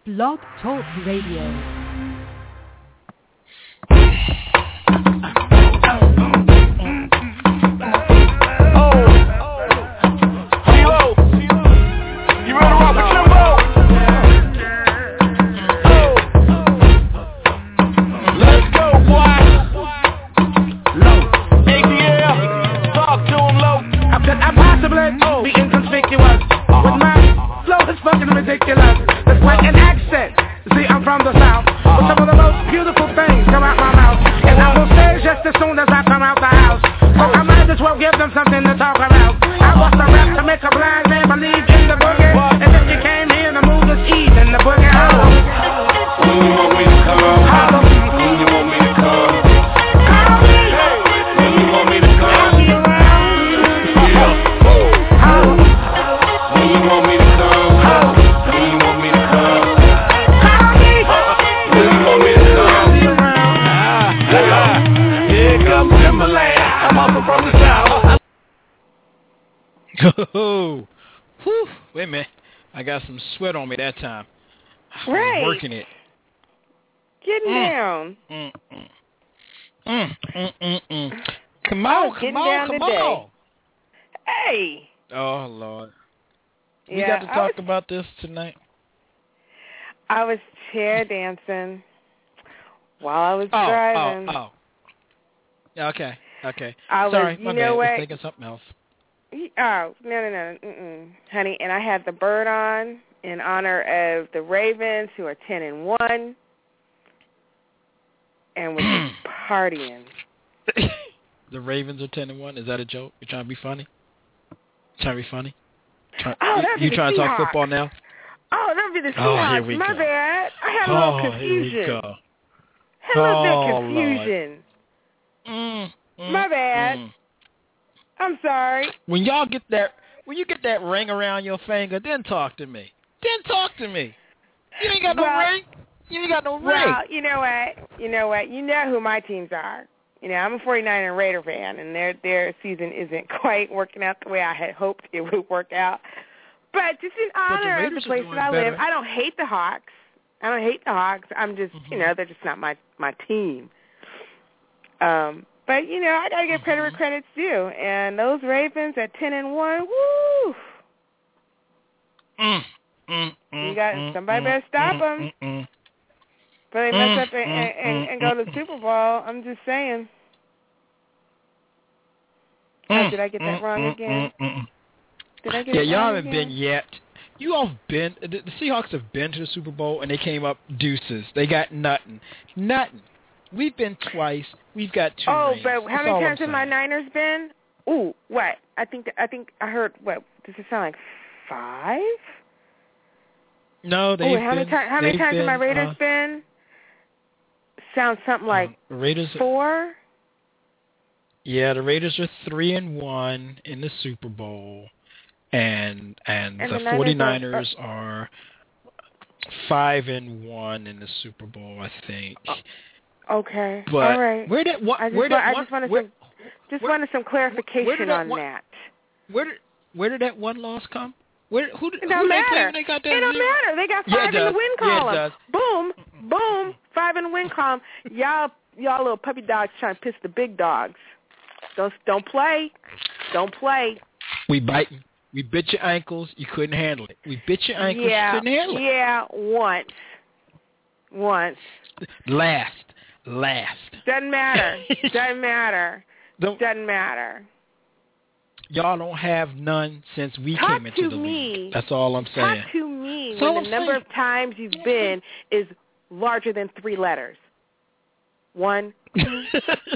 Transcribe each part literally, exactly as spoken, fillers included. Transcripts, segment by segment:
Blog Talk Radio. Oh, whew, wait a minute. I got some sweat on me that time. I was right. working it. Getting mm. down. Mm, mm. Mm, mm, mm, mm. Come on, oh, come on, come today. on. Hey. Oh, Lord. We yeah, got to talk was, about this tonight. I was chair dancing while I was oh, driving. Oh, oh. Okay, okay. I Sorry, was, you my know bad. I what? was thinking something else. Oh, no, no, no, mm-mm. honey. And I had the bird on in honor of the Ravens, who are ten and one, and was just partying. The Ravens are ten and one. Is that a joke? You trying to be funny? Trying to be funny? Try, oh, that'd you be trying the to talk Seahawks. football now? Oh, that'd be the Oh, Seahawks. here we My go. bad. I had a oh, little confusion. Here we go. Had a little oh, bit of confusion. Mm, mm, My bad. Mm. I'm sorry. When y'all get that, when you get that ring around your finger, then talk to me. Then talk to me. You ain't got no well, ring. You ain't got no ring. Well, you know what? You know what? You know who my teams are. You know, I'm a forty-niner Raider fan, and their their season isn't quite working out the way I had hoped it would work out. But just in honor of the place that I better. live, I don't hate the Hawks. I don't hate the Hawks. I'm just, mm-hmm. you know, they're just not my my team. Um, but you know, I gotta give credit where mm-hmm. credit's due, and those Ravens at ten and one, woo! Mm, mm, mm, you got mm, somebody mm, better stop mm, them. Mm, mm, But they mess mm, up and, mm, and, and go to the Super Bowl. I'm just saying. mm, oh, did I get that mm, wrong mm, again? Mm, mm, Did I get yeah, it y'all wrong haven't again? been yet. You all have been. The, the Seahawks have been to the Super Bowl, and they came up deuces. They got nothing. Nothing. We've been twice. We've got two Oh, rings. but how That's many all times I'm have my saying. Niners been? Ooh, what? I think I think I heard. What does it sound like? Five? No, they've Ooh, how been. many times? How many times been, have my Raiders uh, been? Sounds something like uh, Raiders. four. Yeah, the Raiders are three and one in the Super Bowl, and and, And the, the forty-niners are, are five and one in the Super Bowl, I think. Okay, But all right. where did what? I just, Where did I one, just wanted where, some, just where, wanted some clarification where did that on one, that. Where did where did that one loss come? Where who did It who don't they matter. play when they got that It don't zero? matter. They got Yeah, five it in the does. win Yeah, it column. does. Boom, boom, five in the win column. Y'all, y'all little puppy dogs trying to piss the big dogs. Don't don't play. Don't play. We bite. We bit your ankles. You couldn't handle it. We bit your ankles. Yeah, you couldn't handle it. yeah, once, once. Last, last. Doesn't matter. Doesn't matter. Don't, Doesn't matter. Y'all don't have none since we Talk came into to the me. league. That's all I'm saying. Talk to me That's when all the I'm number saying. of times you've been is larger than three letters. One, two.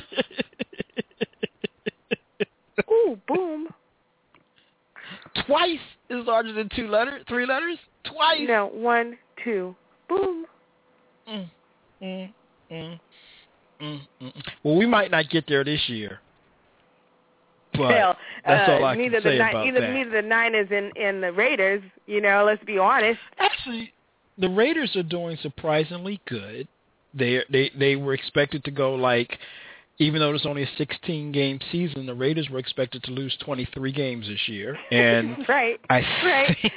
Ooh, boom. Twice is larger than two letters, three letters. Twice. No, one, two, boom. Mm, mm, mm, mm, mm. Well, we might not get there this year, but Hell, that's uh, all I neither can say the, about neither, that. Neither the Niners and, and the Raiders, you know, let's be honest. Actually, the Raiders are doing surprisingly good. They they they were expected to go like, even though it's only a sixteen game season, the Raiders were expected to lose twenty-three games this year, and right, I right. think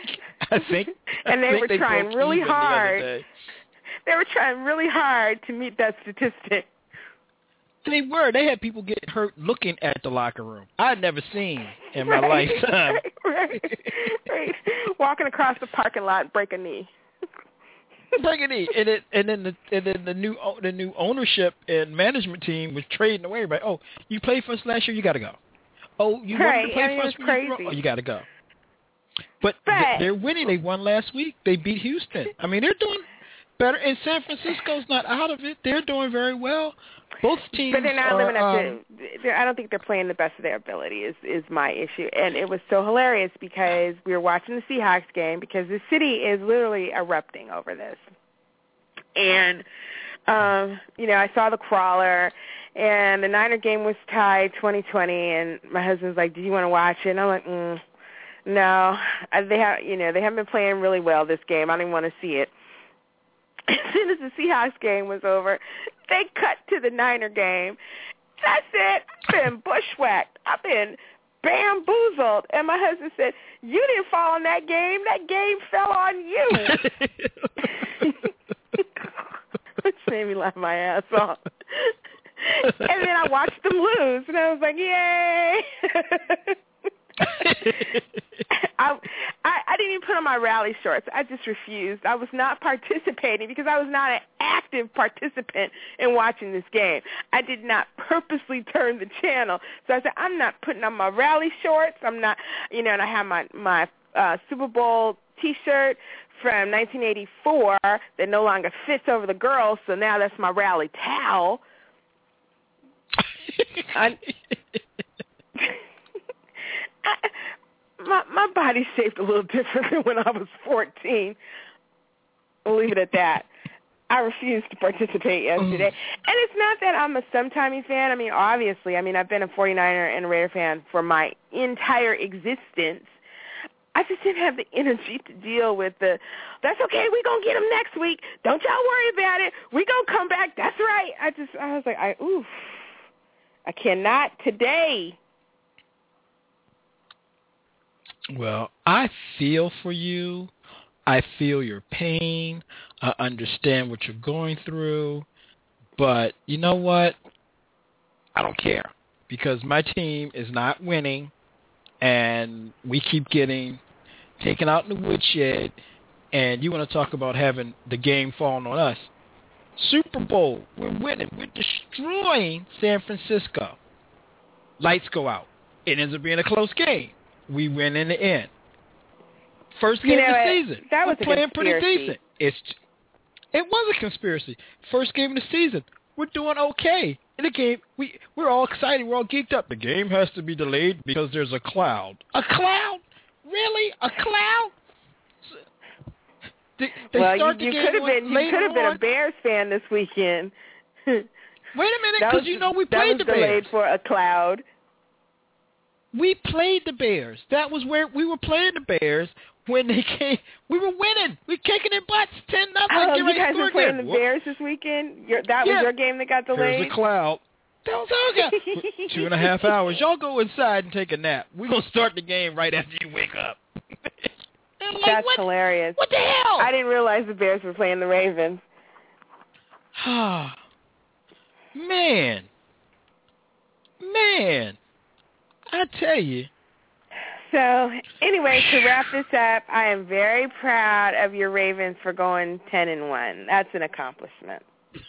I think. and they I think were they trying broke really even the other hard. day. They were trying really hard to meet that statistic. They were. They had people getting hurt looking at the locker room. I'd never seen in my right, lifetime. Right, right, right. Walking across the parking lot, break a knee. Break a knee, and it, and then the and then the new the new ownership and management team was trading away. Everybody, oh, you played for us last year, you got to go. Oh, you right. wanted to play I mean, for us, it was crazy. oh, you got to go. But, but th- they're winning. They won last week. They beat Houston. I mean, they're doing better. And San Francisco's not out of it. They're doing very well. Both teams But they're not are, living up um, to. They're, I don't think they're playing the best of their ability. Is is my issue, and it was so hilarious because we were watching the Seahawks game because the city is literally erupting over this, and um, you know I saw the crawler, and the Niner game was tied twenty twenty, and my husband's like, "Do you want to watch it?" And I'm like, mm, "No, I, they have you know they haven't been playing really well this game. I don't even want to see it." As soon as the Seahawks game was over, they cut to the Niner game. That's it. I've been bushwhacked. I've been bamboozled. And my husband said, you didn't fall in that game. That game fell on you. Which made me laugh my ass off. And then I watched them lose, and I was like, yay. I, I I didn't even put on my rally shorts. I just refused. I was not participating because I was not an active participant in watching this game. I did not purposely turn the channel. So I said, I'm not putting on my rally shorts. I'm not, you know, and I have my, my uh, Super Bowl T-shirt from nineteen eighty-four that no longer fits over the girls, so now that's my rally towel. I, I, my my body's shaped a little different than when I was fourteen. I'll leave it at that. I refused to participate yesterday. And it's not that I'm a sometimey fan. I mean, obviously, I mean, I've been a forty-niner and a Raider fan for my entire existence. I just didn't have the energy to deal with the, that's okay, we're going to get them next week. Don't y'all worry about it. We're going to come back. That's right. I just, I was like, I, oof. I cannot today. Well, I feel for you. I feel your pain. I understand what you're going through. But you know what? I don't care because my team is not winning, and we keep getting taken out in the woodshed, and you want to talk about having the game falling on us. Super Bowl, we're winning. We're destroying San Francisco. Lights go out. It ends up being a close game. We win in the end. First game you know, of the it, season. That was we're playing a pretty decent. It's it was a conspiracy. First game of the season. We're doing okay. In the game, we we're all excited. We're all geeked up. The game has to be delayed because there's a cloud. A cloud? Really? A cloud? They, they well, start you, you the game could have been you could have been a Bears fan this weekend. Wait a minute, because you know we that played was the delayed Bears. for a cloud. We played the Bears. That was where we were playing the Bears when they came. We were winning. We were kicking their butts, ten nothing. Oh, you ready guys to score were playing again. the Bears this weekend. Your, that Yeah. was your game that got delayed. There's a cloud. That was our game. Two and a half hours. Y'all go inside and take a nap. We're gonna start the game right after you wake up. Like, That's what, hilarious. What the hell? I didn't realize the Bears were playing the Ravens. Man. Man. I tell you. So, anyway, to wrap this up, I am very proud of your Ravens for going ten and one. That's an accomplishment.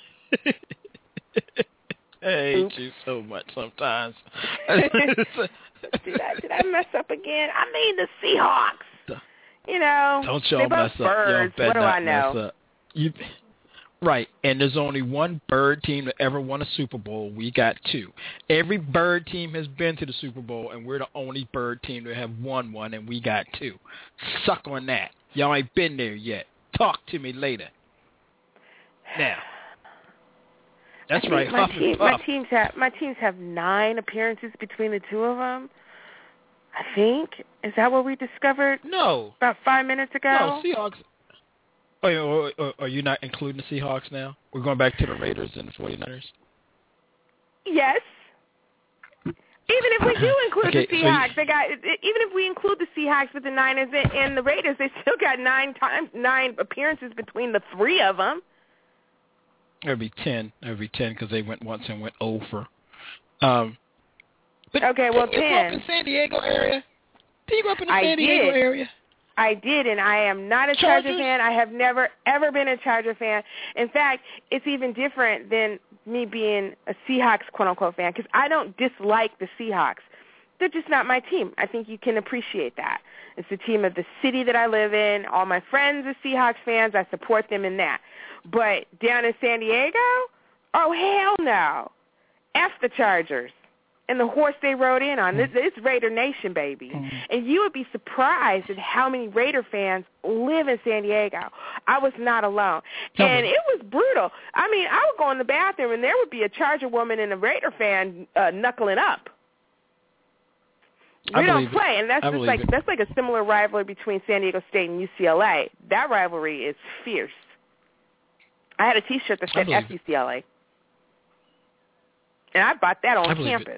I hate Oops. you so much sometimes. did, I, did I mess up again? I mean the Seahawks. You know, Don't y'all they're both mess up. birds. Y'all What better do not I know? mess up. You, right, and there's only one bird team that ever won a Super Bowl. We got two. Every bird team has been to the Super Bowl, and we're the only bird team to have won one, and we got two. Suck on that. Y'all ain't been there yet. Talk to me later. Now. That's right. My, Huff team, and my puff. teams have my teams have nine appearances between the two of them. I think is that what we discovered? No. About five minutes ago. No, Seahawks. Oh, are, are, are you not including the Seahawks now? We're going back to the Raiders and the forty-niners. Yes. Even if we do include okay, the Seahawks, so you, they got. Even if we include the Seahawks with the Niners and the Raiders, they still got nine times nine appearances between the three of them. It'd be ten. It'd be ten because they went once and went over. Um, but okay, well, did you ten. grow up in San Diego area? Did you grow up in the I San Diego did. area? I did, and I am not a Chargers? Charger fan. I have never, ever been a Charger fan. In fact, it's even different than me being a Seahawks quote-unquote fan because I don't dislike the Seahawks. They're just not my team. I think you can appreciate that. It's the team of the city that I live in. All my friends are Seahawks fans. I support them in that. But down in San Diego, oh, hell no. F the Chargers. And the horse they rode in on. This, it's Raider Nation, baby. Mm-hmm. And you would be surprised at how many Raider fans live in San Diego. I was not alone. And it was brutal. I mean, I would go in the bathroom, and there would be a Charger woman and a Raider fan uh, knuckling up. We don't play, and that's just like it. that's like a similar rivalry between San Diego State and U C L A. That rivalry is fierce. I had a T-shirt that said F U C L A, and I bought that on campus.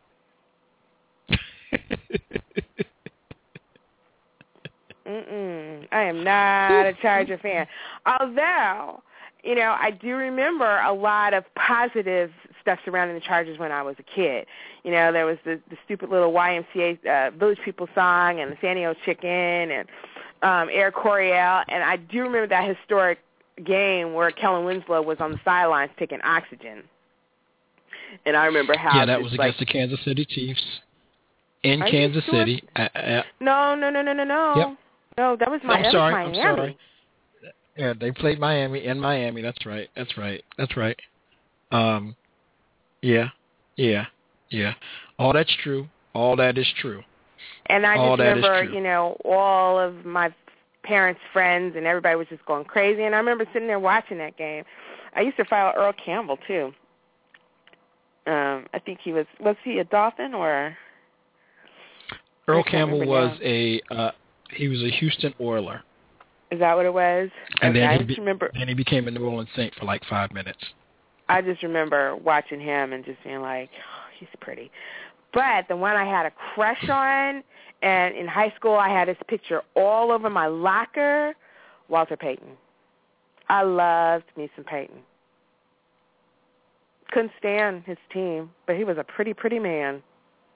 Mm-mm. I am not a Charger fan. Although, you know, I do remember a lot of positive stuff surrounding the Chargers when I was a kid. You know, there was the, the stupid little Y M C A uh, Village People song and the San Diego Chicken and um, Air Coryell. And I do remember that historic game where Kellen Winslow was on the sidelines taking oxygen. And I remember how... Yeah, that was against like, the Kansas City Chiefs in Kansas sure? City. Uh, uh, no, no, no, no, no, no. Yep. No, that was, my, I'm that sorry, was Miami. I'm sorry. Yeah, they played Miami in Miami. That's right. That's right. That's right. Um, yeah, yeah, yeah. All that's true. All that is true. And I all just remember, you know, all of my parents' friends and everybody was just going crazy. And I remember sitting there watching that game. I used to follow Earl Campbell too. Um, I think he was was he a Dolphin or? Earl Campbell was now. a uh, he was a Houston Oiler. Is that what it was? And okay, then, I he just be, remember, then he became a New Orleans Saint for like five minutes. I just remember watching him and just being like, oh, he's pretty. But the one I had a crush on, and in high school I had his picture all over my locker, Walter Payton. I loved me some Payton. Couldn't stand his team, but he was a pretty, pretty man.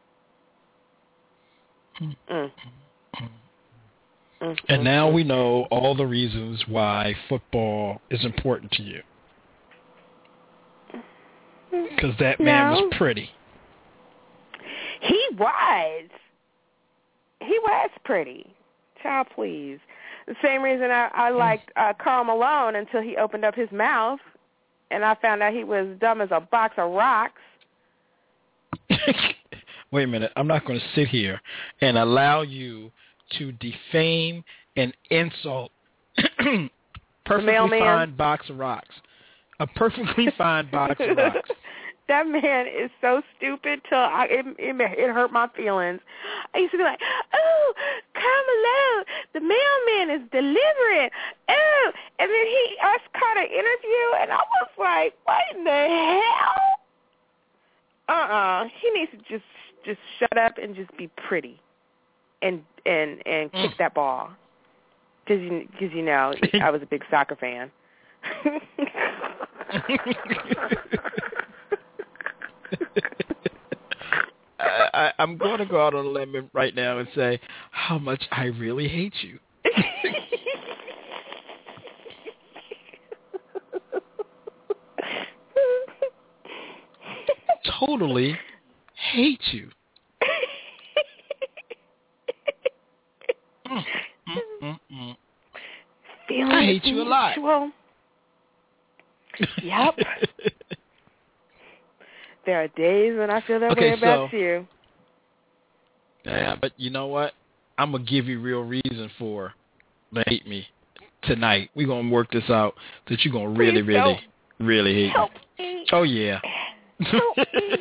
Mm. Mm-hmm. And now we know all the reasons why football is important to you. Because that man no. was pretty. He was. He was pretty. Child, please. The same reason I, I liked uh, Karl Malone until he opened up his mouth, and I found out he was dumb as a box of rocks. Wait a minute. I'm not going to sit here and allow you to defame and insult perfectly fine box of rocks. A perfectly fine box of rocks. That man is so stupid till I, it, it, it hurt my feelings. I used to be like, oh, Carmelo, the mailman is delivering. Oh, and then he us caught an interview, and I was like, what in the hell? Uh-uh. He needs to just just shut up and just be pretty, and and and kick mm. that ball, because you because you know I was a big soccer fan. I, I, I'm going to go out on a limb right now and say how much I really hate you. Totally hate you. Mm, mm, mm, mm. I hate you a lot. Yep. There are days when I feel that okay, way about so, you. Yeah, but you know what? I'm going to give you real reason for to hate me tonight. We're going to work this out that you're going to really, Please really, don't. really hate Help me. me. Oh, yeah. Help me.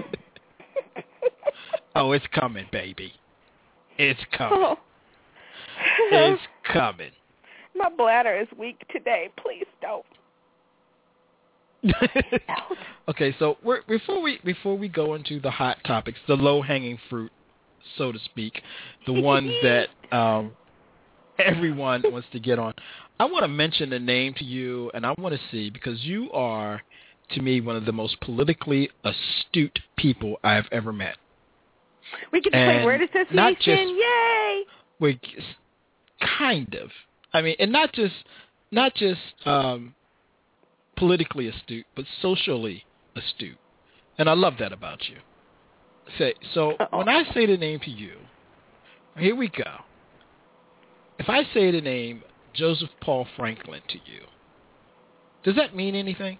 Oh, it's coming, baby. It's coming. Oh. It's coming. My bladder is weak today. Please don't. Okay, so we're, before we before we go into the hot topics, the low hanging fruit, so to speak, the ones that um, everyone wants to get on, I want to mention a name to you, and I want to see, because you are, to me, one of the most politically astute people I've ever met. We get to play word association. Not just, Yay! We kind of. I mean, and not just not just um, politically astute, but socially astute. And I love that about you. Say so Uh-oh. When I say the name to you, here we go. If I say the name Joseph Paul Franklin to you, does that mean anything?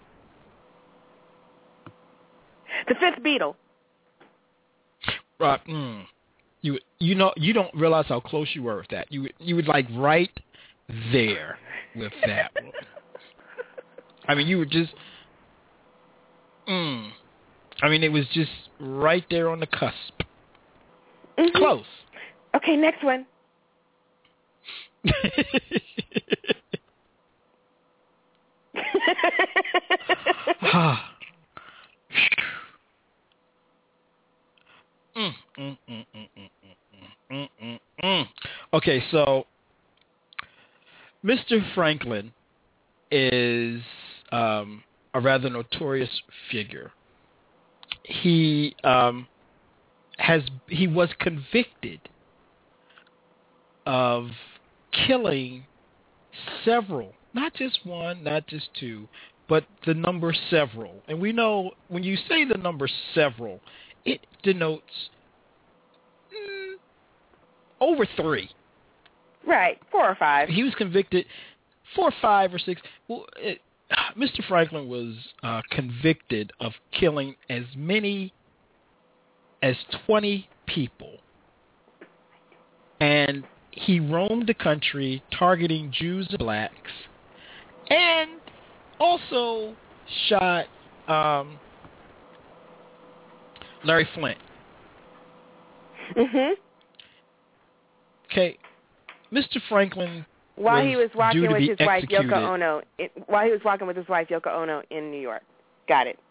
The fifth Beatle. Right. Mm. You you know you don't realize how close you were with that. You you would like right there with that one. I mean, you were just. Mm, I mean, it was just right there on the cusp. Mm-hmm. Close. Okay, next one. Mm, mm, mm, mm, mm, mm, mm, mm. Okay, so Mister Franklin is um, a rather notorious figure. He um, has he was convicted of killing several, not just one, not just two, but the number several. And we know when you say the number several, it denotes mm, over three. Right, four or five. He was convicted, four, five, or six. Well, it, Mister Franklin was uh, convicted of killing as many as twenty people. And he roamed the country targeting Jews and blacks, and also shot um, Larry Flint. Mhm. Okay, Mister Franklin. While was he was walking with his executed. wife Yoko Ono, it, while he was walking with his wife Yoko Ono in New York. Got it.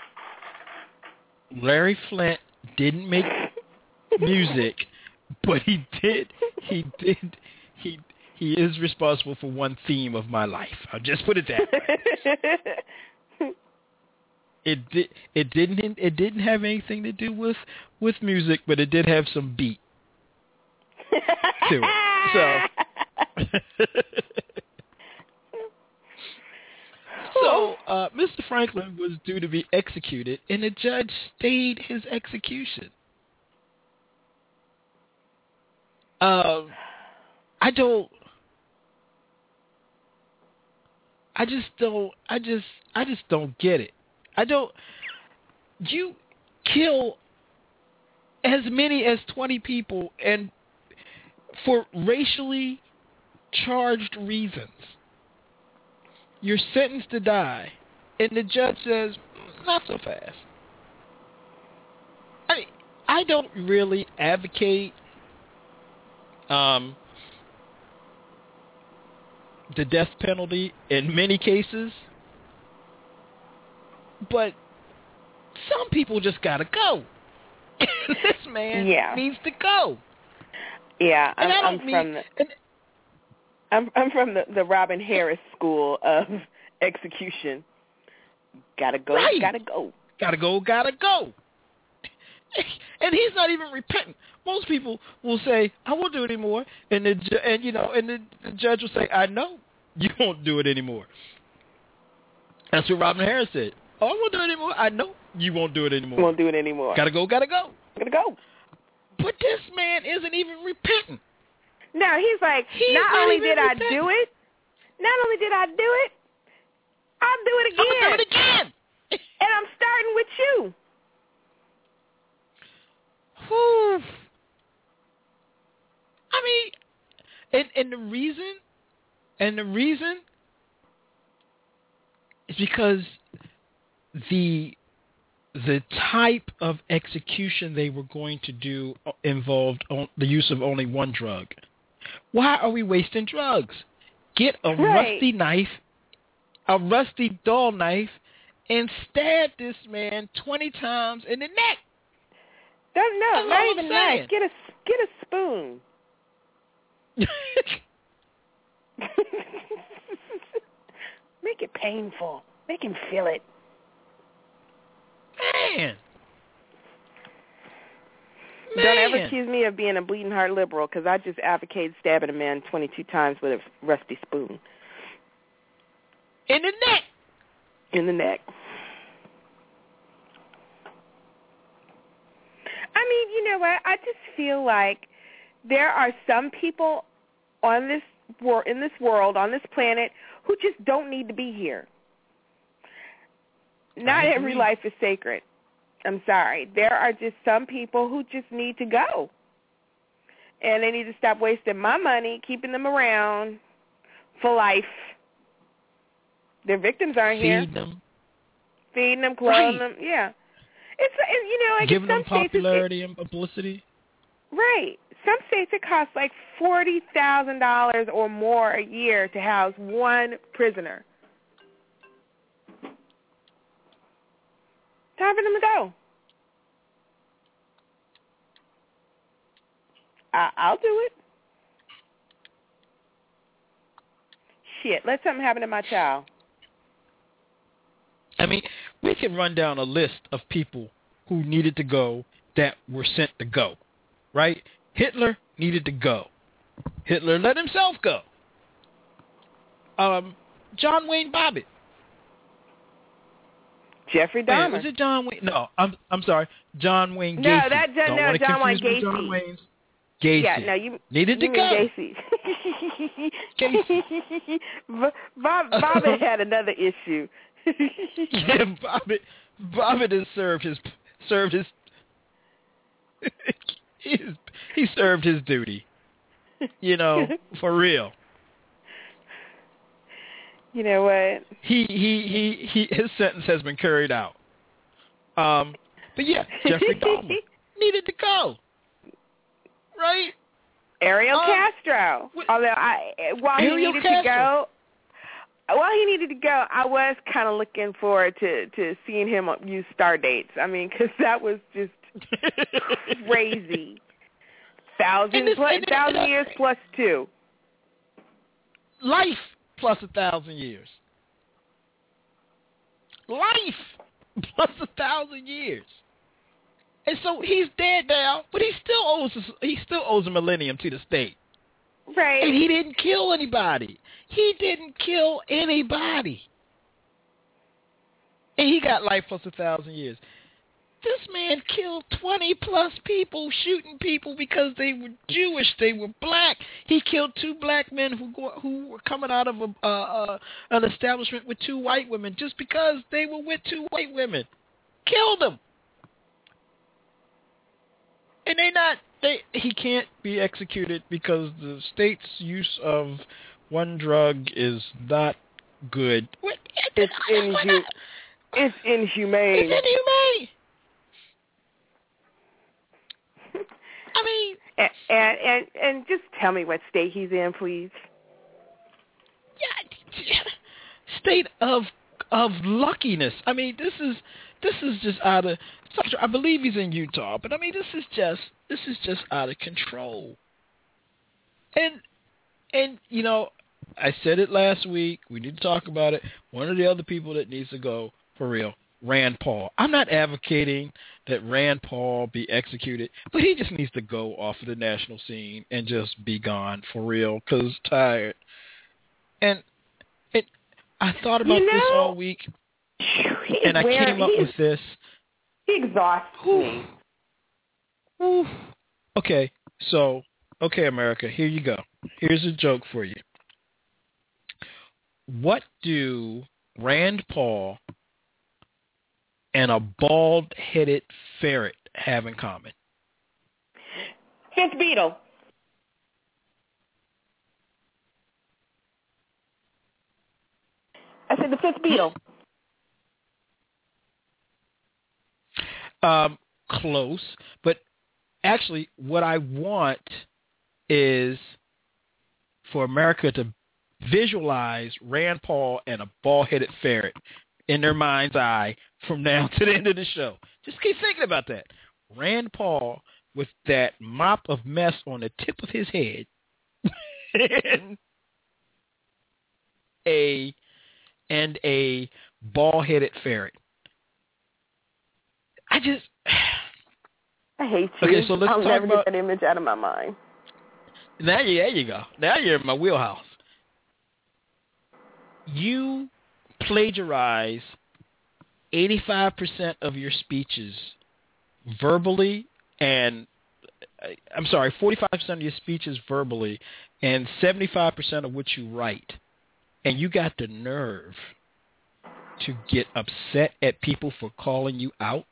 Larry Flint didn't make music, but he did. He did. He he is responsible for one theme of my life. I'll just put it that way. It did. It didn't. It didn't have anything to do with with music, but it did have some beat to it. So. So, uh, Mister Franklin was due to be executed, and the judge stayed his execution. Um, I don't. I just don't. I just. I just don't get it. I don't. You kill as many as twenty people, and for racially charged reasons. You're sentenced to die, and the judge says, not so fast. I mean, I don't really advocate um, the death penalty in many cases, but some people just gotta go. This man yeah. needs to go. Yeah, I'm, and I don't I'm mean, from the... And, I'm I'm from the, the Robin Harris school of execution. Gotta go, right. gotta go. Gotta go, gotta go. And he's not even repentant. Most people will say, I won't do it anymore. And the and you know, and the, the judge will say, I know you won't do it anymore. That's what Robin Harris said. Oh, I won't do it anymore. I know you won't do it anymore. Won't do it anymore. Gotta go, gotta go. Gotta go. But this man isn't even repentant. No, he's like, he's not, not only did I repentant. do it, not only did I do it, I'll do it again. I'm gonna do it again. And I'm starting with you. Whew. I mean, and and the reason, and the reason is because the the type of execution they were going to do involved on the use of only one drug. Why are we wasting drugs? Get a right. rusty knife, a rusty dull knife, and stabbed this man twenty times in the neck. Don't know. That's Not all even I'm knife. saying. Get a get a spoon. Make it painful. Make him feel it. Man. Don't Man. ever accuse me of being a bleeding heart liberal, because I just advocate stabbing a man twenty-two times with a rusty spoon. In the neck. In the neck. I mean, you know what? I just feel like there are some people on this wor- in this world, on this planet, who just don't need to be here. Not every life is sacred. I'm sorry. There are just some people who just need to go. And they need to stop wasting my money, keeping them around for life. Their victims aren't Feed here. Feed them. Feeding them, clothing right. them. Yeah. It's, you know, like giving some them popularity states, it, and publicity. Right. Some states it costs like forty thousand dollars or more a year to house one prisoner. Time for them to go. I, I'll do it. Shit, let something happen to my child. I mean, we can run down a list of people who needed to go that were sent to go, right? Hitler needed to go. Hitler let himself go. Um, John Wayne Bobbitt. Jeffrey Dahmer. Wait, was it John Wayne? No, I'm I'm sorry, John Wayne Gacy. No, that Don't no, John Wayne Gacy. John Wayne's. Gacy. Yeah, no, you needed you to mean go. Gacy. Gacy. Bob Bobbitt had another issue. yeah, Bobbitt Bobbitt has served his served his he, he served his duty. You know, for real. You know what? He, he, he, he, his sentence has been carried out. Um, but yeah, Jeffrey Dahmer needed to go. Right? Ariel um, Castro. What, Although I, while Ariel he needed Castro. to go, while he needed to go, I was kind of looking forward to, to seeing him use star dates. I mean, because that was just crazy. Thousand, this, plus, and thousand and years plus two. Life plus a thousand years. Life plus a thousand years. And so he's dead now, but he still owes us, he still owes a millennium to the state. Right. And he didn't kill anybody. He didn't kill anybody. And he got life plus a thousand years. This man killed twenty plus people, shooting people because they were Jewish, they were black. He killed two black men who go, who were coming out of a, uh, uh, an establishment with two white women just because they were with two white women. Killed them. And they not they he can't be executed because the state's use of one drug is not good. What? It's inhu- It's inhumane. It's inhumane. I mean, and, and and and just tell me what state he's in, please. Yeah, state of of luckiness. I mean, this is this is just out of. I believe he's in Utah, but I mean, this is just this is just out of control. And and you know, I said it last week. We need to talk about it. One of the other people that needs to go for real, Rand Paul. I'm not advocating that Rand Paul be executed, but he just needs to go off of the national scene and just be gone for real, because tired. And it, I thought about you know, this all week, and I wearing, came up with this. He exhausts Ooh. me. Ooh. Okay, so, okay, America, here you go. Here's a joke for you. What do Rand Paul and a bald-headed ferret have in common? Fifth Beatle. I said the fifth Beatle. Um, close, but actually what I want is for America to visualize Rand Paul and a bald-headed ferret in their mind's eye from now to the end of the show. Just keep thinking about that. Rand Paul with that mop of mess on the tip of his head and a and a bald-headed ferret. I just I hate you. Okay, so let's I'll talk never about get that image out of my mind. Now you there you go. Now you're in my wheelhouse. You plagiarize eighty-five percent of your speeches verbally, and I'm sorry, forty-five percent of your speeches verbally, and seventy-five percent of what you write, and you got the nerve to get upset at people for calling you out?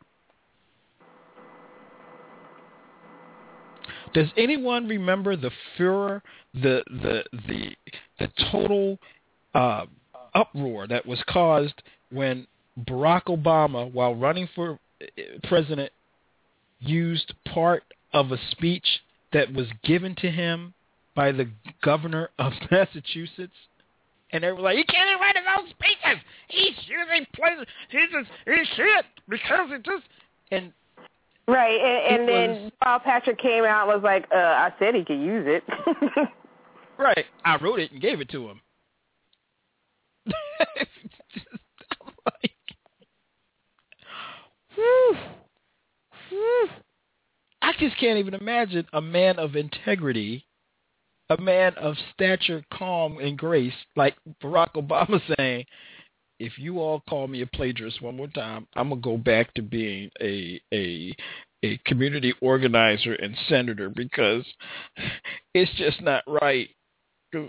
Does anyone remember the furor, the the the the total uh, uproar that was caused when Barack Obama, while running for president, used part of a speech that was given to him by the governor of Massachusetts? And they were like, he can't even write his own speeches. He's using places. He's just, he's shit because it just and. Right, and, and then was, Paul Patrick came out and was like, uh, I said he could use it. Right, I wrote it and gave it to him. Like, whew, whew. I just can't even imagine a man of integrity, a man of stature, calm, and grace, like Barack Obama saying, if you all call me a plagiarist one more time, I'm going to go back to being a a a community organizer and senator because it's just not right. Being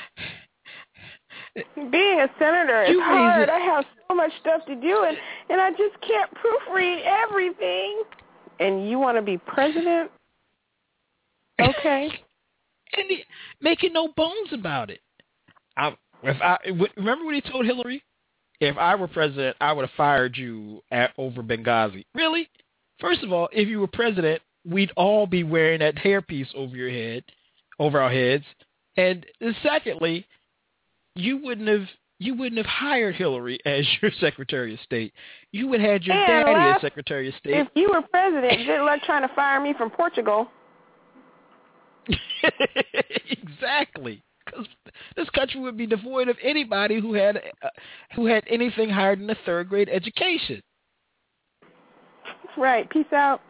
a senator is hard. I have so much stuff to do, and, and I just can't proofread everything. And you want to be president? Okay. And he, making no bones about it. I, if I remember when he told Hillary, if I were president, I would have fired you at, over Benghazi. Really? First of all, if you were president, we'd all be wearing that hairpiece over your head, over our heads. And secondly, you wouldn't have you wouldn't have hired Hillary as your Secretary of State. You would have had your and daddy last, as Secretary of State. If you were president, good luck trying to fire me from Portugal. Exactly. Because this country would be devoid of anybody who had uh, who had anything higher than a third grade education. Right. Peace out.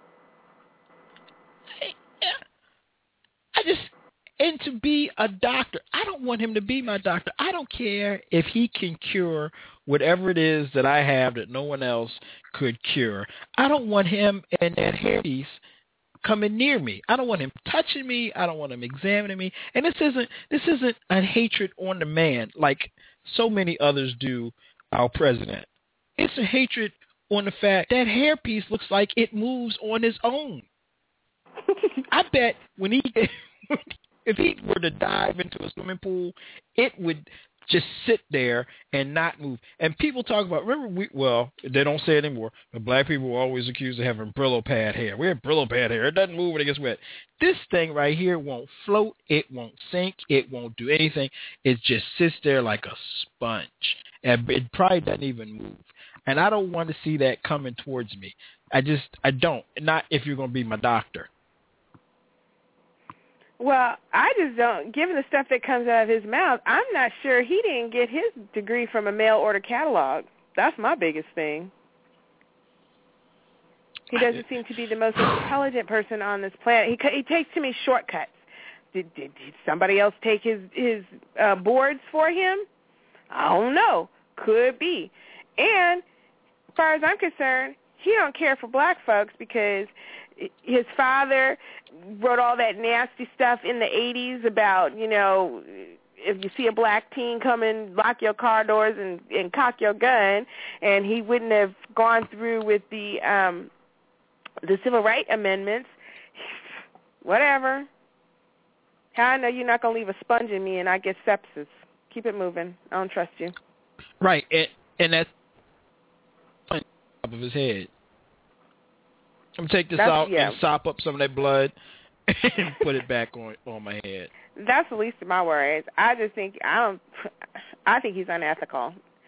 I, I just and to be a doctor, I don't want him to be my doctor. I don't care if he can cure whatever it is that I have that no one else could cure. I don't want him and that hairpiece coming near me. I don't want him touching me. I don't want him examining me. And this isn't this isn't a hatred on the man like so many others do our president. It's a hatred on the fact that hairpiece looks like it moves on its own. I bet when he if he were to dive into a swimming pool, it would just sit there and not move. And people talk about, remember, we well, they don't say it anymore, but black people were always accused of having Brillo pad hair. We have Brillo pad hair. It doesn't move when it gets wet. This thing right here won't float. It won't sink. It won't do anything. It just sits there like a sponge. And it probably doesn't even move. And I don't want to see that coming towards me. I just, I don't. Not if you're going to be my doctor. Well, I just don't, given the stuff that comes out of his mouth, I'm not sure he didn't get his degree from a mail order catalog. That's my biggest thing. He doesn't seem to be the most intelligent person on this planet. He, he takes too many shortcuts. Did, did, did somebody else take his, his uh, boards for him? I don't know. Could be. And as far as I'm concerned, he don't care for black folks because his father wrote all that nasty stuff in the eighties about, you know, if you see a black teen come in, lock your car doors and, and cock your gun, and he wouldn't have gone through with the um, the civil rights amendments. Whatever. How I know you're not going to leave a sponge in me and I get sepsis. Keep it moving. I don't trust you. Right, and, and that's on top of his head. I'm going to take this That's, out yeah. and sop up some of that blood and put it back on on my head. That's the least of my worries. I just think I don't. I think he's unethical,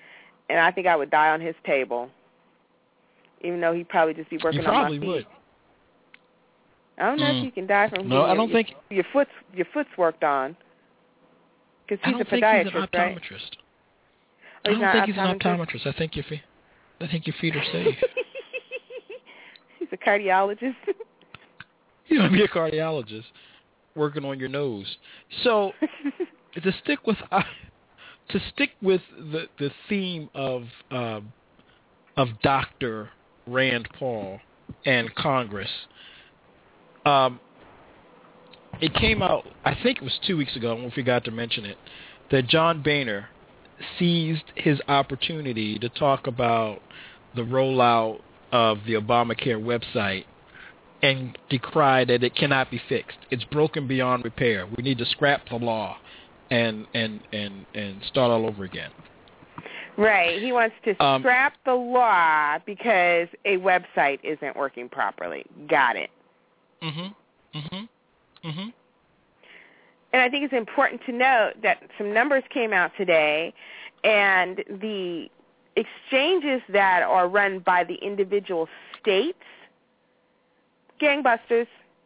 and I think I would die on his table, even though he'd probably just be working you on my probably feet. would. I don't know Mm. if you can die from No, I don't your, think your foot's your foot's worked on. Because I he's don't a think podiatrist, he's an optometrist. right? I Oh, he's don't not think he's an optometrist? optometrist. I think your feet, I think your feet are safe. He's a cardiologist. You might be a cardiologist working on your nose. So to stick with uh, to stick with the the theme of uh, of Doctor Rand Paul and Congress, um, it came out. I think it was two weeks ago. I forgot to mention it. That John Boehner seized his opportunity to talk about the rollout of the Obamacare website and decry that it cannot be fixed. It's broken beyond repair. We need to scrap the law and and and, and start all over again. Right. He wants to Um, scrap the law because a website isn't working properly. Got it. Mm-hmm. Mm-hmm. Mm-hmm. And I think it's important to note that some numbers came out today, and the exchanges that are run by the individual states, gangbusters.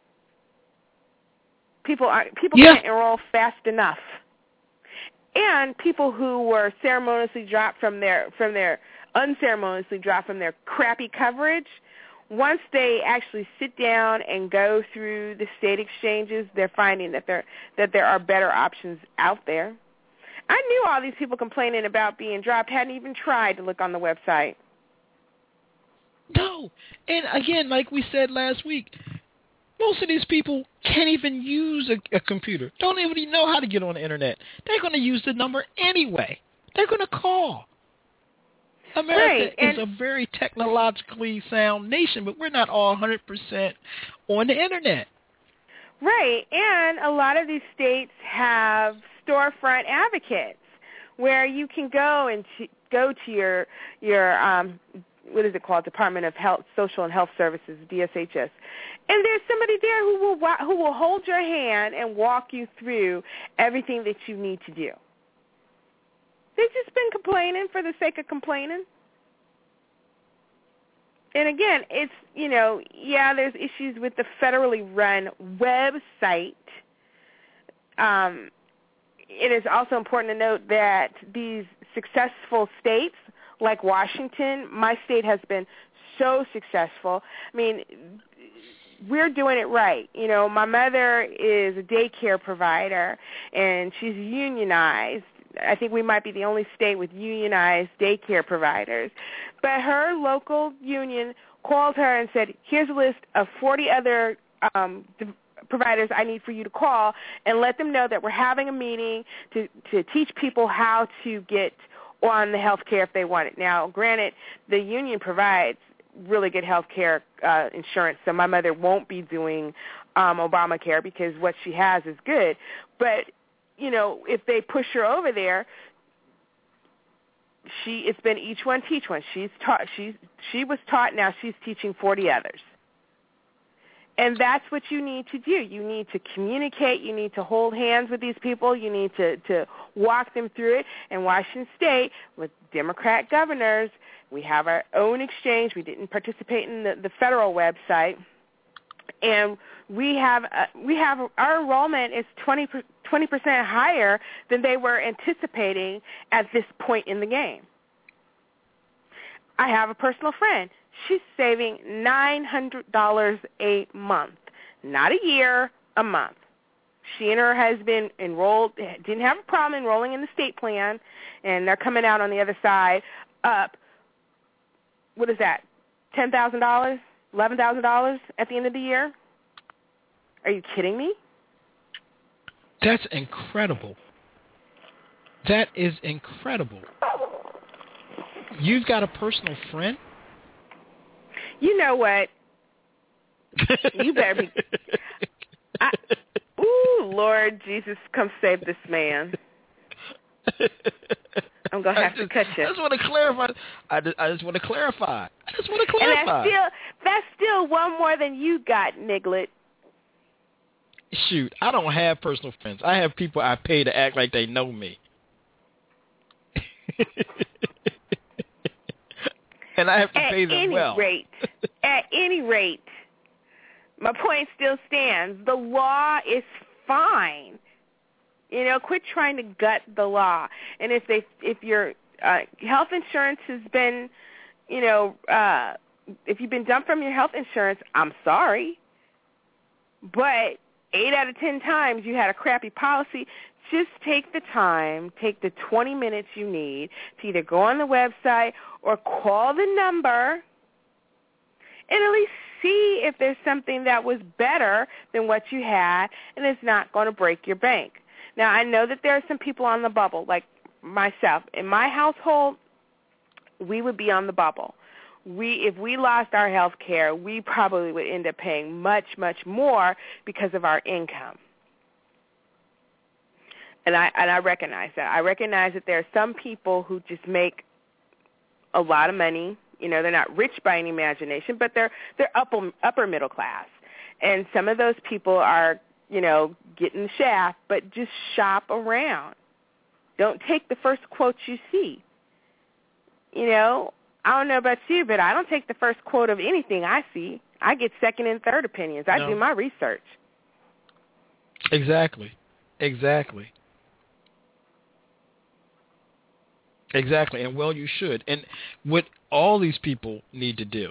People are people Yeah. can't enroll fast enough. And people who were ceremoniously dropped from their from their unceremoniously dropped from their crappy coverage, once they actually sit down and go through the state exchanges, they're finding that there that there are better options out there. I knew all these people complaining about being dropped hadn't even tried to look on the website. No. And again, like we said last week, most of these people can't even use a, a computer, don't even know how to get on the Internet. They're going to use the number anyway. They're going to call. America Right, is a very technologically sound nation, but we're not all one hundred percent on the Internet. Right, and a lot of these states have storefront advocates where you can go and to, go to your your um, what is it called, Department of Health, Social and Health Services, D S H S, and there's somebody there who will wa- who will hold your hand and walk you through everything that you need to do. They've just been complaining for the sake of complaining. And again, it's, you know, yeah, there's issues with the federally run website. Um, it is also important to note that these successful states, like Washington, my state has been so successful. I mean, we're doing it right. You know, my mother is a daycare provider, and she's unionized. I think we might be the only state with unionized daycare providers. But her local union called her and said, here's a list of forty other um, providers I need for you to call and let them know that we're having a meeting to, to teach people how to get on the health care if they want it. Now, granted, the union provides really good health care uh, insurance, so my mother won't be doing um, Obamacare because what she has is good. But you know, if they push her over there, she it's been each one teach one. She's taught she's she was taught, now she's teaching forty others. And that's what you need to do. You need to communicate, you need to hold hands with these people, you need to, to walk them through it. In Washington State, with Democrat governors, we have our own exchange. We didn't participate in the, the federal website. And we have uh, we have our enrollment is twenty percent higher than they were anticipating at this point in the game. I have a personal friend. She's saving nine hundred dollars a month, not a year, a month. She and her husband enrolled, didn't have a problem enrolling in the state plan, and they're coming out on the other side up, what is that, ten thousand dollars? eleven thousand dollars at the end of the year? Are you kidding me? That's incredible. That is incredible. You've got a personal friend? You know what? You better be... I, ooh, Lord Jesus, come save this man. I'm going to have just, to cut you. I just want to clarify. I just, I just want to clarify. I just want to clarify. And that's still, that's still one more than you got, Niglet. Shoot, I don't have personal friends. I have people I pay to act like they know me. And I have to at pay them any well. rate, at any rate, my point still stands. The law is fine. You know, quit trying to gut the law. And if they, if your uh, health insurance has been, you know, uh, if you've been dumped from your health insurance, I'm sorry. But eight out of ten times you had a crappy policy. Just take the time, take the twenty minutes you need to either go on the website or call the number and at least see if there's something that was better than what you had and it's not going to break your bank. Now, I know that there are some people on the bubble, like myself. In my household, we would be on the bubble. We, if we lost our health care, we probably would end up paying much, much more because of our income. And I and I recognize that. I recognize that there are some people who just make a lot of money. You know, they're not rich by any imagination, but they're they're upper upper middle class. And some of those people are, you know, getting the shaft, but just shop around. Don't take the first quote you see. You know, I don't know about you, but I don't take the first quote of anything I see. I get second and third opinions. I no. do my research. Exactly. Exactly. Exactly, and well, you should. And what all these people need to do,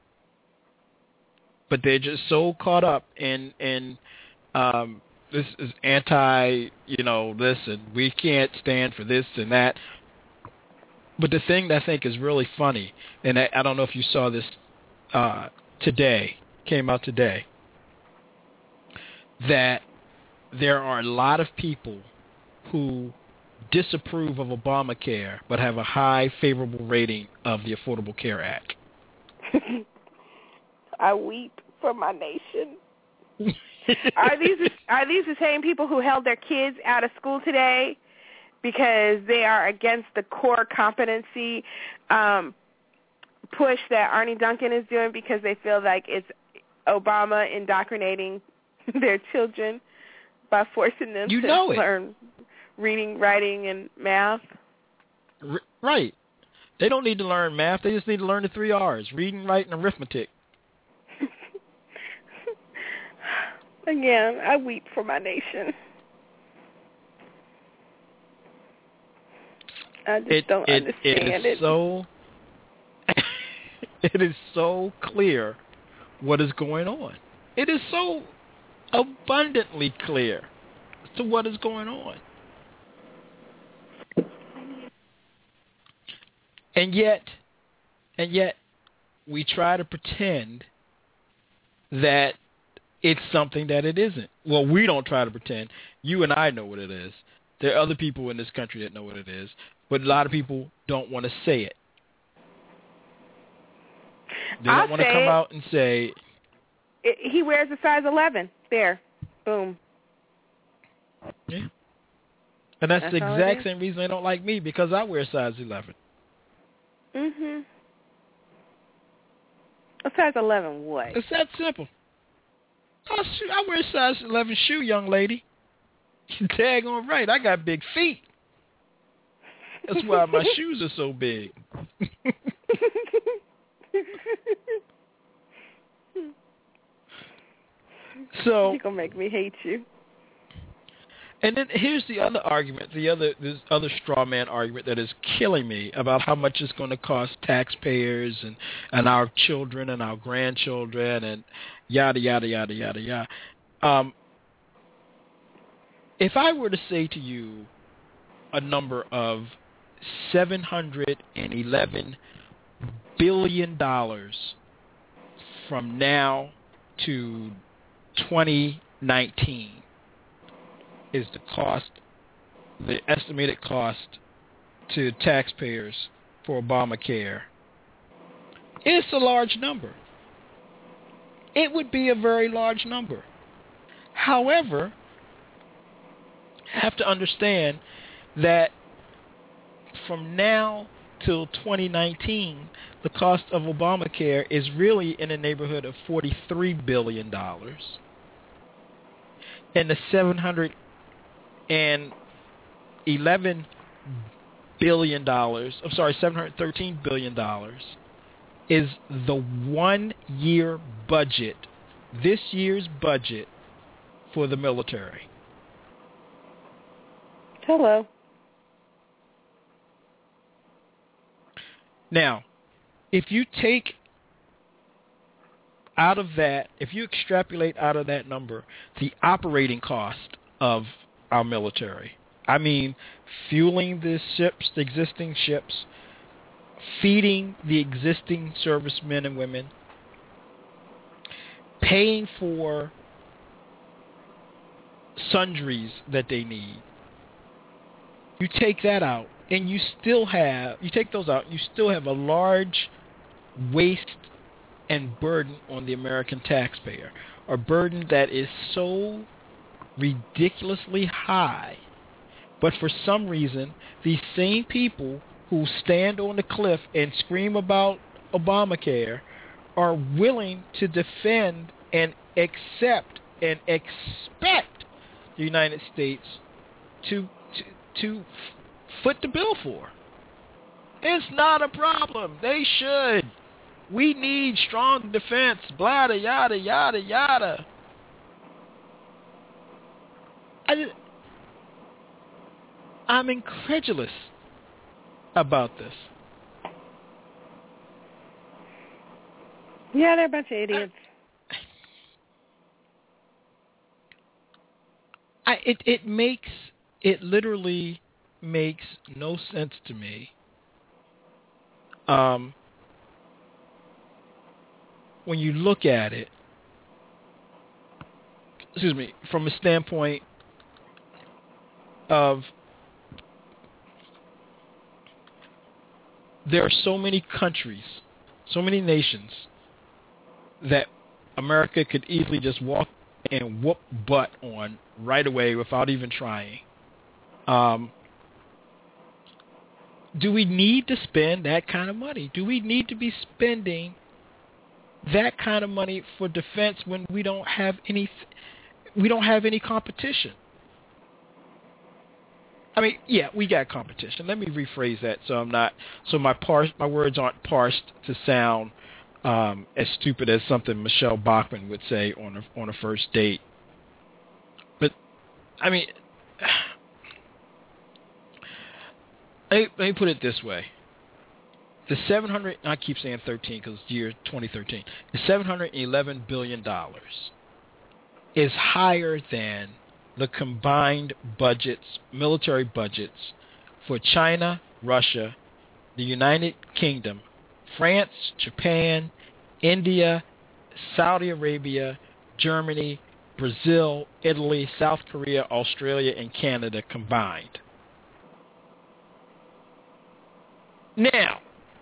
but they're just so caught up in in um, this is anti, you know, this, and we can't stand for this and that. But the thing that I think is really funny, and I, I don't know if you saw this uh, today, came out today, that there are a lot of people who disapprove of Obamacare but have a high favorable rating of the Affordable Care Act. I weep for my nation. Are these are these the same people who held their kids out of school today because they are against the core competency um, push that Arnie Duncan is doing because they feel like it's Obama indoctrinating their children by forcing them you to know it. learn reading, writing, and math? R- right. They don't need to learn math. They just need to learn the three R's, reading, writing, and arithmetic. Again, I weep for my nation. I just it, don't it, understand it. Is it. So, it is so clear what is going on. It is so abundantly clear as to what is going on. And yet, and yet, we try to pretend that it's something that it isn't. Well, we don't try to pretend. You and I know what it is. There are other people in this country that know what it is, but a lot of people don't want to say it. They don't I'll want to come it. out and say... It, he wears a size eleven. There. Boom. Yeah. And that's, that's the exact same reason they don't like me, because I wear a size eleven. Mm-hmm. A size eleven what? It's that simple. I, I wear a size eleven shoe, young lady. You're daggone right. I got big feet. That's why my shoes are so big. So you're gonna make me hate you. And then here's the other argument, the other this other straw man argument that is killing me about how much it's going to cost taxpayers and, and our children and our grandchildren and yada, yada, yada, yada, yada. Um, if I were to say to you a number of seven hundred eleven billion dollars from now to twenty nineteen, is the cost, the estimated cost to taxpayers for Obamacare. It's a large number. It would be a very large number. However, you have to understand that from now till twenty nineteen, the cost of Obamacare is really in the neighborhood of forty-three billion dollars. And the seven hundred eleven billion dollars, I'm sorry, seven hundred thirteen billion dollars is the one-year budget, this year's budget for the military. Hello. Now, if you take out of that, if you extrapolate out of that number the operating cost of our military, I mean, fueling the ships, the existing ships, feeding the existing servicemen and women, paying for sundries that they need. You take that out, and you still have, you take those out, you still have a large waste and burden on the American taxpayer, a burden that is so ridiculously high. But for some reason, these same people who stand on the cliff and scream about Obamacare are willing to defend and accept and expect the United States to to, to foot the bill for. It's not a problem. They should. We need strong defense, blah, yada, yada, yada. I just, I'm incredulous about this. Yeah, they're a bunch of idiots. I, it, it makes, it literally makes no sense to me. Um, when you look at it, excuse me, from a standpoint of there are so many countries, so many nations that America could easily just walk and whoop butt on right away without even trying. Um, do we need to spend that kind of money? Do we need to be spending that kind of money for defense when we don't have any, we don't have any competition? I mean, yeah, we got competition. Let me rephrase that so I'm not, so my pars, my words aren't parsed to sound um, as stupid as something Michelle Bachmann would say on a on a first date. But I mean, let me, let me put it this way: the seven hundred, I keep saying thirteen because it's year twenty thirteen. The seven hundred eleven billion dollars is higher than the combined budgets, military budgets for China, Russia, the United Kingdom, France, Japan, India, Saudi Arabia, Germany, Brazil, Italy, South Korea, Australia, and Canada combined. Now,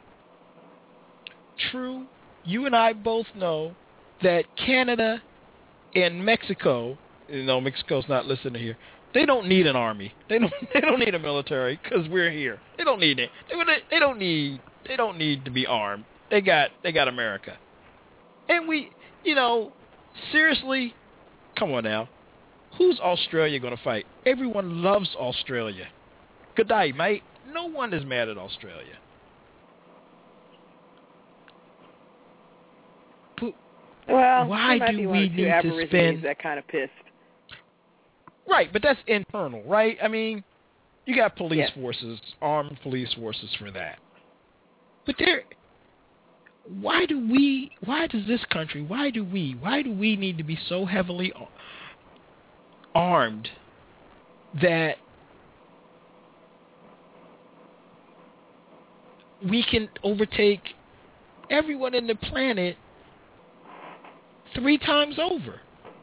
true, you and I both know that Canada and Mexico, you know, Mexico's not listening here. They don't need an army. They don't. They don't need a military because we're here. They don't need it. They, they don't need. They don't need to be armed. They got. They got America. And we, you know, seriously, come on now. Who's Australia going to fight? Everyone loves Australia. Good day, mate. No one is mad at Australia. But well, why do we need to spend that kind of pissed? Right, but that's internal, right? I mean, you got police yes. forces, armed police forces for that. But there, why do we, why does this country, why do we, why do we need to be so heavily armed that we can overtake everyone in the planet three times over?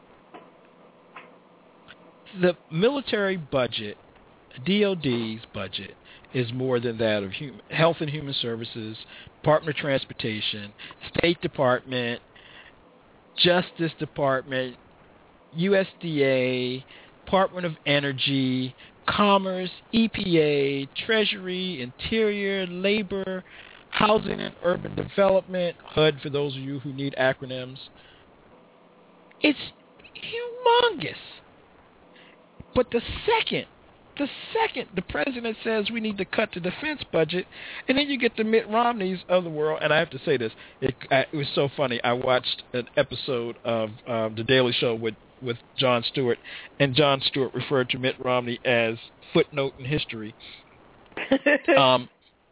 The military budget, D O D's budget, is more than that of human, Health and Human Services, Department of Transportation, State Department, Justice Department, U S D A, Department of Energy, Commerce, E P A, Treasury, Interior, Labor, Housing and Urban Development, H U D for those of you who need acronyms. It's humongous. But the second the second the president says we need to cut the defense budget, and then you get the Mitt Romneys of the world, and I have to say this, it, it was so funny. I watched an episode of uh, The Daily Show with, with Jon Stewart, and Jon Stewart referred to Mitt Romney as footnote in history. um,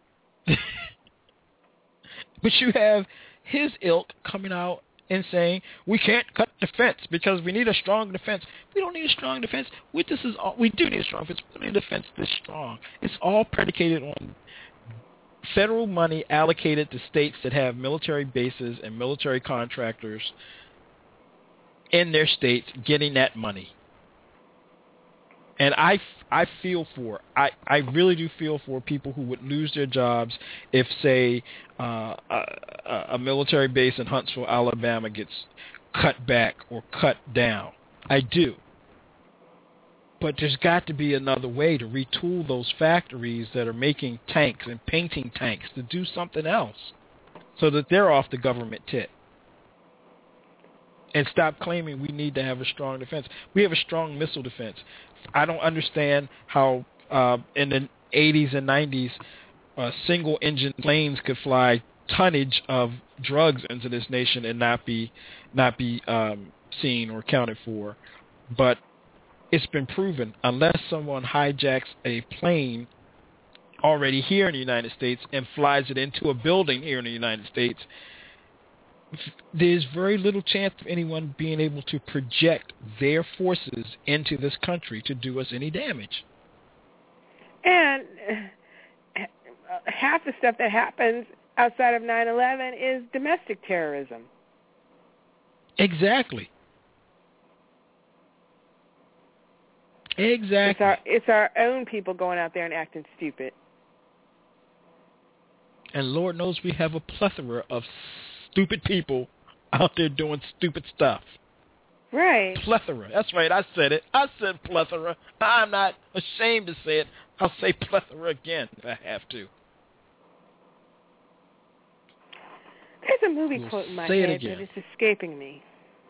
but you have his ilk coming out and saying we can't cut defense because we need a strong defense. We don't need a strong defense. We this is all, we do need a strong defense. We need a defense this strong. It's all predicated on federal money allocated to states that have military bases and military contractors in their states getting that money. And I, I feel for, I, I really do feel for people who would lose their jobs if, say, uh, a, a military base in Huntsville, Alabama gets cut back or cut down. I do. But there's got to be another way to retool those factories that are making tanks and painting tanks to do something else so that they're off the government tit. And stop claiming we need to have a strong defense. We have a strong missile defense. I don't understand how uh, in the eighties and nineties uh, single-engine planes could fly tonnage of drugs into this nation and not be not be um, seen or accounted for. But it's been proven unless someone hijacks a plane already here in the United States and flies it into a building here in the United States, there's very little chance of anyone being able to project their forces into this country to do us any damage. And half the stuff that happens outside of nine eleven is domestic terrorism. Exactly. Exactly. It's our, it's our own people going out there and acting stupid. And Lord knows we have a plethora of stupid people out there doing stupid stuff. Right. Plethora. That's right. I said it. I said plethora. I'm not ashamed to say it. I'll say plethora again if I have to. There's a movie we'll quote in my say head, it again. but it's escaping me.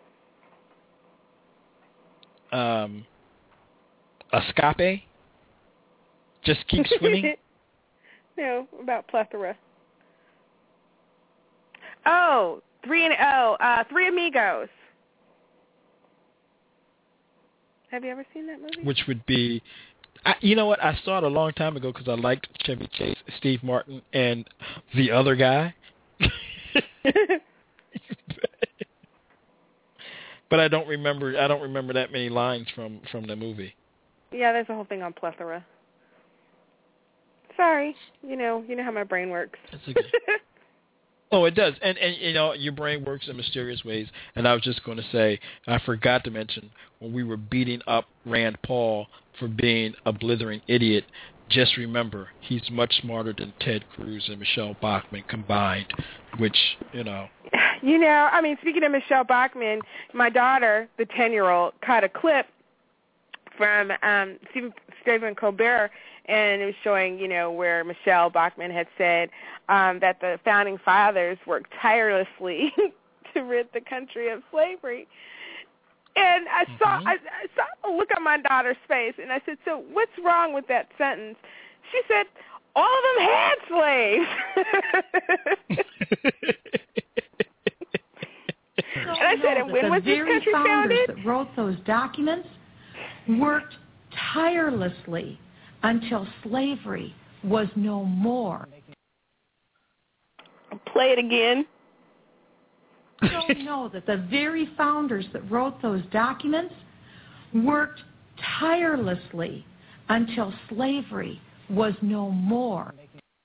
Um, escape? Just keep swimming? No, about plethora. Oh, three and oh, uh, Three Amigos. Have you ever seen that movie? Which would be, I, you know what? I saw it a long time ago because I liked Chevy Chase, Steve Martin, and the other guy. But I don't remember. I don't remember that many lines from, from the movie. Yeah, there's a whole thing on plethora. Sorry, you know, you know how my brain works. That's okay. Oh, it does. And, and, you know, your brain works in mysterious ways. And I was just going to say, I forgot to mention, when we were beating up Rand Paul for being a blithering idiot, just remember, he's much smarter than Ted Cruz and Michelle Bachmann combined, which, you know. You know, I mean, speaking of Michelle Bachmann, my daughter, the ten-year-old, caught a clip from um, Stephen, Stephen Colbert, and it was showing, you know, where Michelle Bachmann had said um, that the founding fathers worked tirelessly to rid the country of slavery. And I mm-hmm. saw I, I saw a look on my daughter's face, and I said, so what's wrong with that sentence? She said, all of them had slaves. And I said, and when was this country founded? The very founders that wrote those documents worked tirelessly until slavery was no more. Play it again. You don't know that the very founders that wrote those documents worked tirelessly until slavery was no more.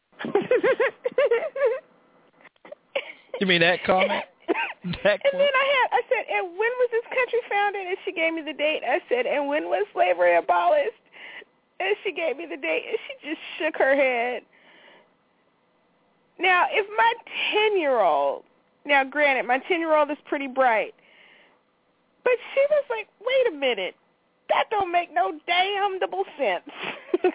You mean that comment? That and then I had, I said, and when was this country founded? And she gave me the date. I said, and when was slavery abolished? And she gave me the date, and she just shook her head. Now, if my ten-year-old, now granted, my ten-year-old is pretty bright, but she was like, wait a minute, that don't make no damnable sense.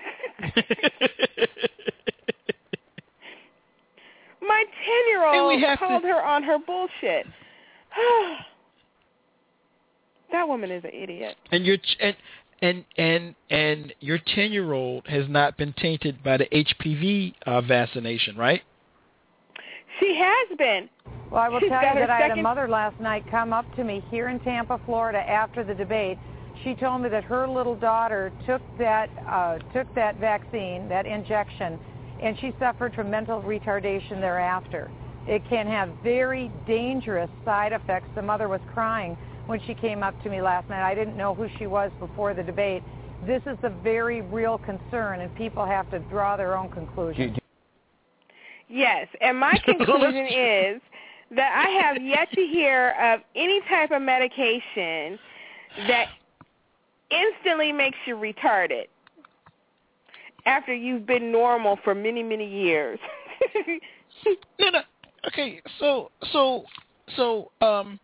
My ten-year-old called to... her on her bullshit. That woman is an idiot. And you're and and and and your ten-year-old has not been tainted by the H P V uh, vaccination, right? She has been. Well, I will She's tell got you her that I had a second- mother last night come up to me here in Tampa, Florida, after the debate. She told me that her little daughter took that uh, took that vaccine, that injection, and she suffered from mental retardation thereafter. It can have very dangerous side effects. The mother was crying when she came up to me last night. I didn't know who she was before the debate. This is a very real concern, and people have to draw their own conclusions. Yes, and my conclusion is that I have yet to hear of any type of medication that instantly makes you retarded after you've been normal for many, many years. no, no. Okay, so so so um,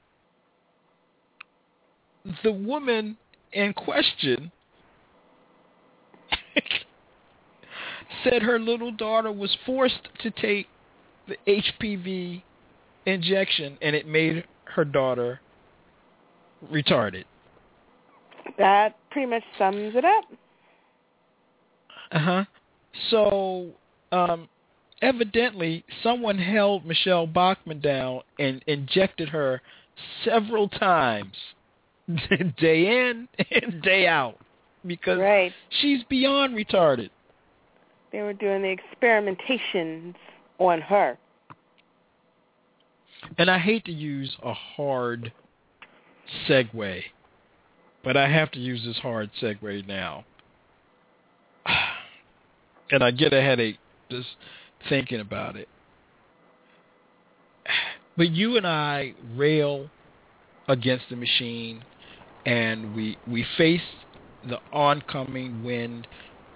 the woman in question said her little daughter was forced to take the H P V injection, and it made her daughter retarded. That pretty much sums it up. Uh-huh. So, um, evidently, someone held Michelle Bachmann down and injected her several times, day in and day out, because right. she's beyond retarded. They were doing the experimentations on her. And I hate to use a hard segue, but I have to use this hard segue now. And I get a headache just thinking about it. But you and I rail against the machine, and we we face the oncoming wind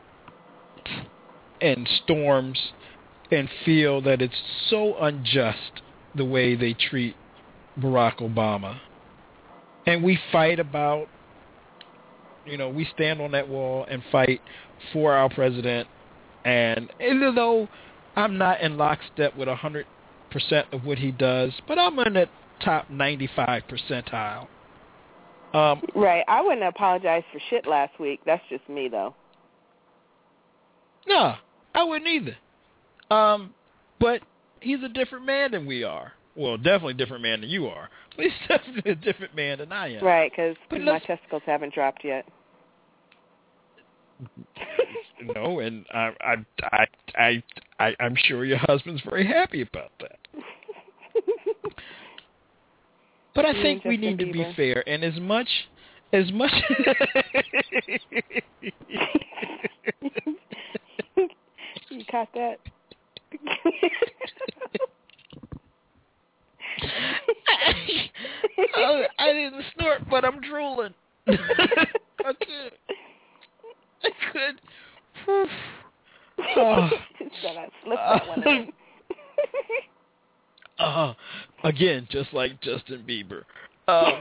and storms and feel that it's so unjust the way they treat Barack Obama. And we fight about, you know, we stand on that wall and fight for our president. And even though I'm not in lockstep with one hundred percent of what he does, but I'm in that top ninety-five percentile. Um, right. I wouldn't apologize for shit last week. That's just me, though. No, I wouldn't either. Um, but he's a different man than we are. Well, definitely a different man than you are. But he's definitely a different man than I am. Right, because my testicles haven't dropped yet. No, and I, I, I, I, I, I'm sure your husband's very happy about that. But I think we need to be fair, and as much, as much. You caught that? I, I didn't snort, but I'm drooling. I could. I could. Oh. So I slipped that one in. Uh, again, just like Justin Bieber. Um,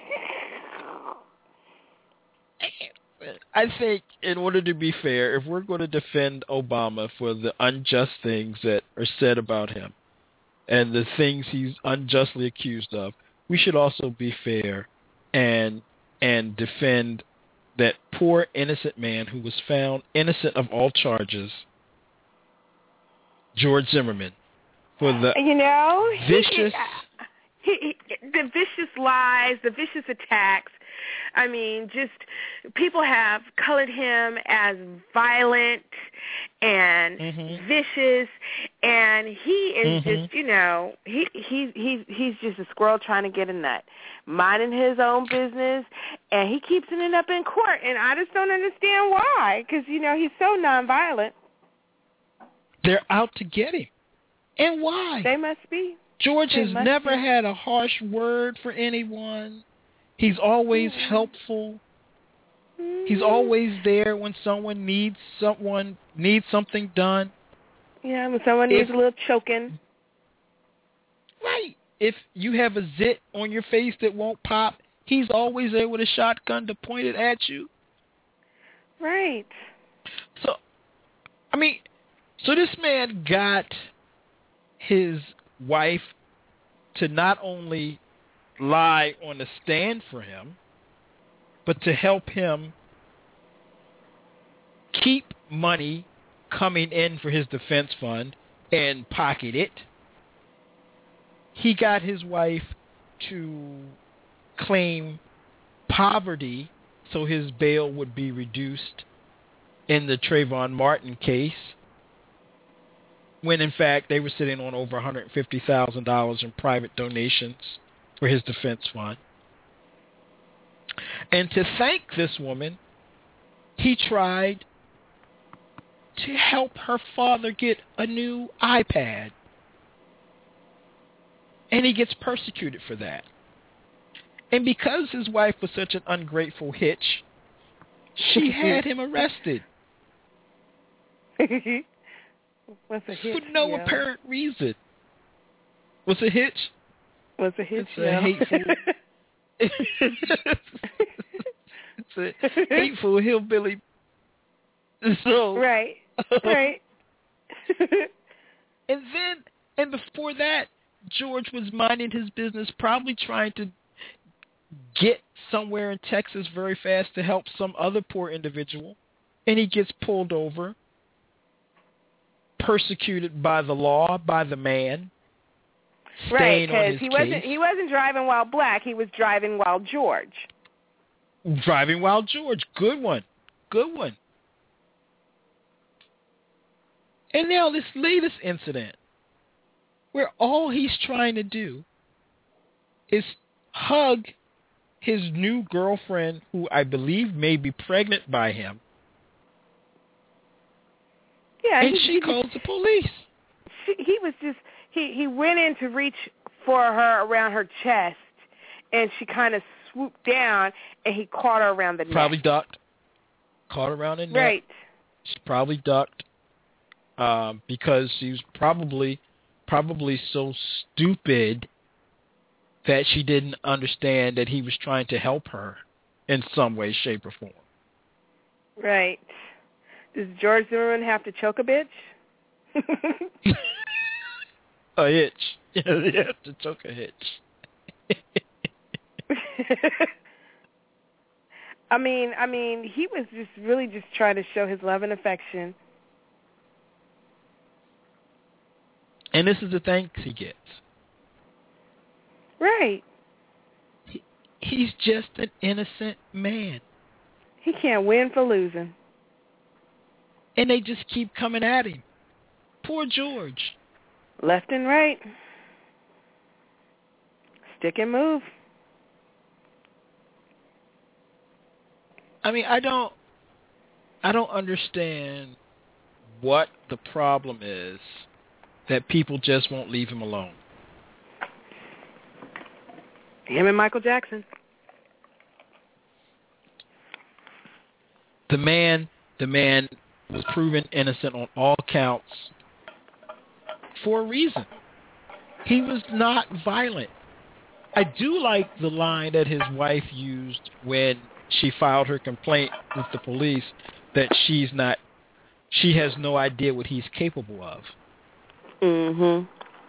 I think in order to be fair, if we're going to defend Obama for the unjust things that are said about him and the things he's unjustly accused of, we should also be fair and and defend that poor innocent man who was found innocent of all charges, George Zimmerman, for the you know vicious, he, he, the vicious lies, the vicious attacks. I mean, just people have colored him as violent and mm-hmm. vicious, and he is mm-hmm. just, you know, he he he's he's just a squirrel trying to get a nut, minding his own business, and he keeps ending up in court, and I just don't understand why, because you know he's so nonviolent. They're out to get him, and why? They must be. George they has never be. had a harsh word for anyone. He's always mm-hmm. helpful. Mm-hmm. He's always there when someone needs someone needs something done. Yeah, when someone needs if, a little choking. Right. If you have a zit on your face that won't pop, he's always there with a shotgun to point it at you. Right. So, I mean, so this man got his wife to not only lie on the stand for him, but to help him keep money coming in for his defense fund and pocket it. He got his wife to claim poverty so his bail would be reduced in the Trayvon Martin case, when in fact they were sitting on over one hundred fifty thousand dollars in private donations for his defense fund. And to thank this woman, he tried to help her father get a new iPad. And he gets persecuted for that. And because his wife was such an ungrateful hitch, she had him arrested. What's a hitch? For no yeah. apparent reason. What's a hitch? What's a hitch? It's a hateful... it's a hateful hillbilly. So... Right. Right. And then, and before that, George was minding his business, probably trying to get somewhere in Texas very fast to help some other poor individual, and he gets pulled over, persecuted by the law, by the man, right? Because he wasn't case. he wasn't driving while black; he was driving while George. Driving while George, good one, good one. And now this latest incident, where all he's trying to do is hug his new girlfriend, who I believe may be pregnant by him. Yeah, and he, she he calls just, the police. She, he was just he he went in to reach for her around her chest, and she kind of swooped down, and he caught her around the neck. Probably ducked. Caught her around the neck. Right. She probably ducked um, because she was probably probably so stupid that she didn't understand that he was trying to help her in some way, shape, or form. Right. Does George Zimmerman have to choke a bitch? A hitch. You have to choke a hitch. I mean, I mean, he was just really just trying to show his love and affection. And this is the thanks he gets. Right. He, he's just an innocent man. He can't win for losing. And they just keep coming at him. Poor George. Left and right. Stick and move. I mean, I don't I don't understand what the problem is that people just won't leave him alone. Him and Michael Jackson. The man, the man was proven innocent on all counts for a reason. He was not violent. I do like the line that his wife used when she filed her complaint with the police that she's not, she has no idea what he's capable of. Mm-hmm.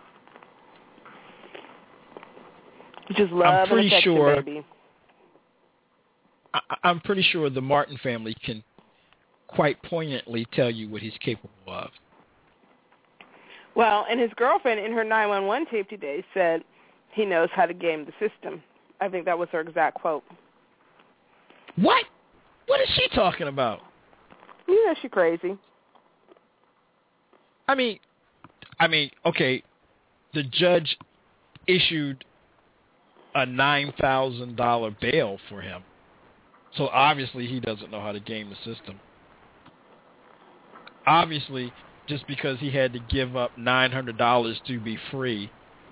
Just love I'm pretty and affection, sure, baby. I, I'm pretty sure the Martin family can quite poignantly tell you what he's capable of. Well, and his girlfriend in her nine one one tape today said he knows how to game the system. I think that was her exact quote. What? What is she talking about? You know, she's crazy. I mean, I mean, okay, the judge issued a nine thousand dollars bail for him. So obviously he doesn't know how to game the system. Obviously, just because he had to give up nine hundred dollars to be free.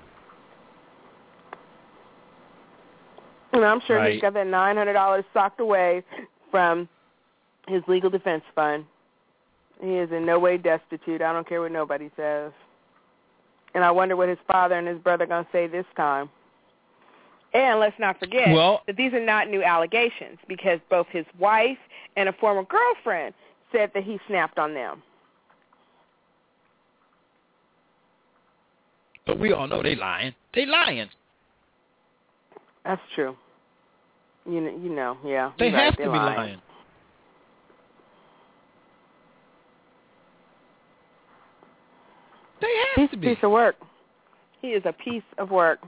And I'm sure right. he's got that nine hundred dollars socked away from his legal defense fund. He is in no way destitute. I don't care what nobody says. And I wonder what his father and his brother are going to say this time. And let's not forget well, that these are not new allegations, because both his wife and a former girlfriend said that he snapped on them. But we all know they lying. They lying. That's true. You know, you know yeah. They right, have to be lying. lying. He's to a be. piece of work. He is a piece of work.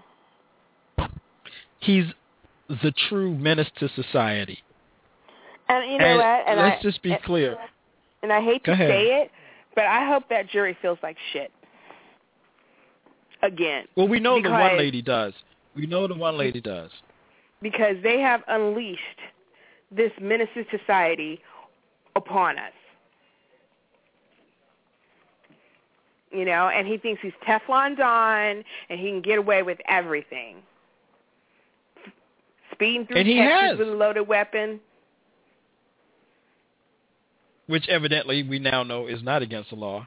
He's the true menace to society. And you know and what? And let's I, just be and, clear. And I hate Go to ahead. say it, but I hope that jury feels like shit. Again. Well, we know because, the one lady does. We know the one lady does. Because they have unleashed this menace to society upon us. You know, and he thinks he's Teflon Don and he can get away with everything. Speeding through And he Texas has. with a loaded weapon. Which evidently we now know is not against the law.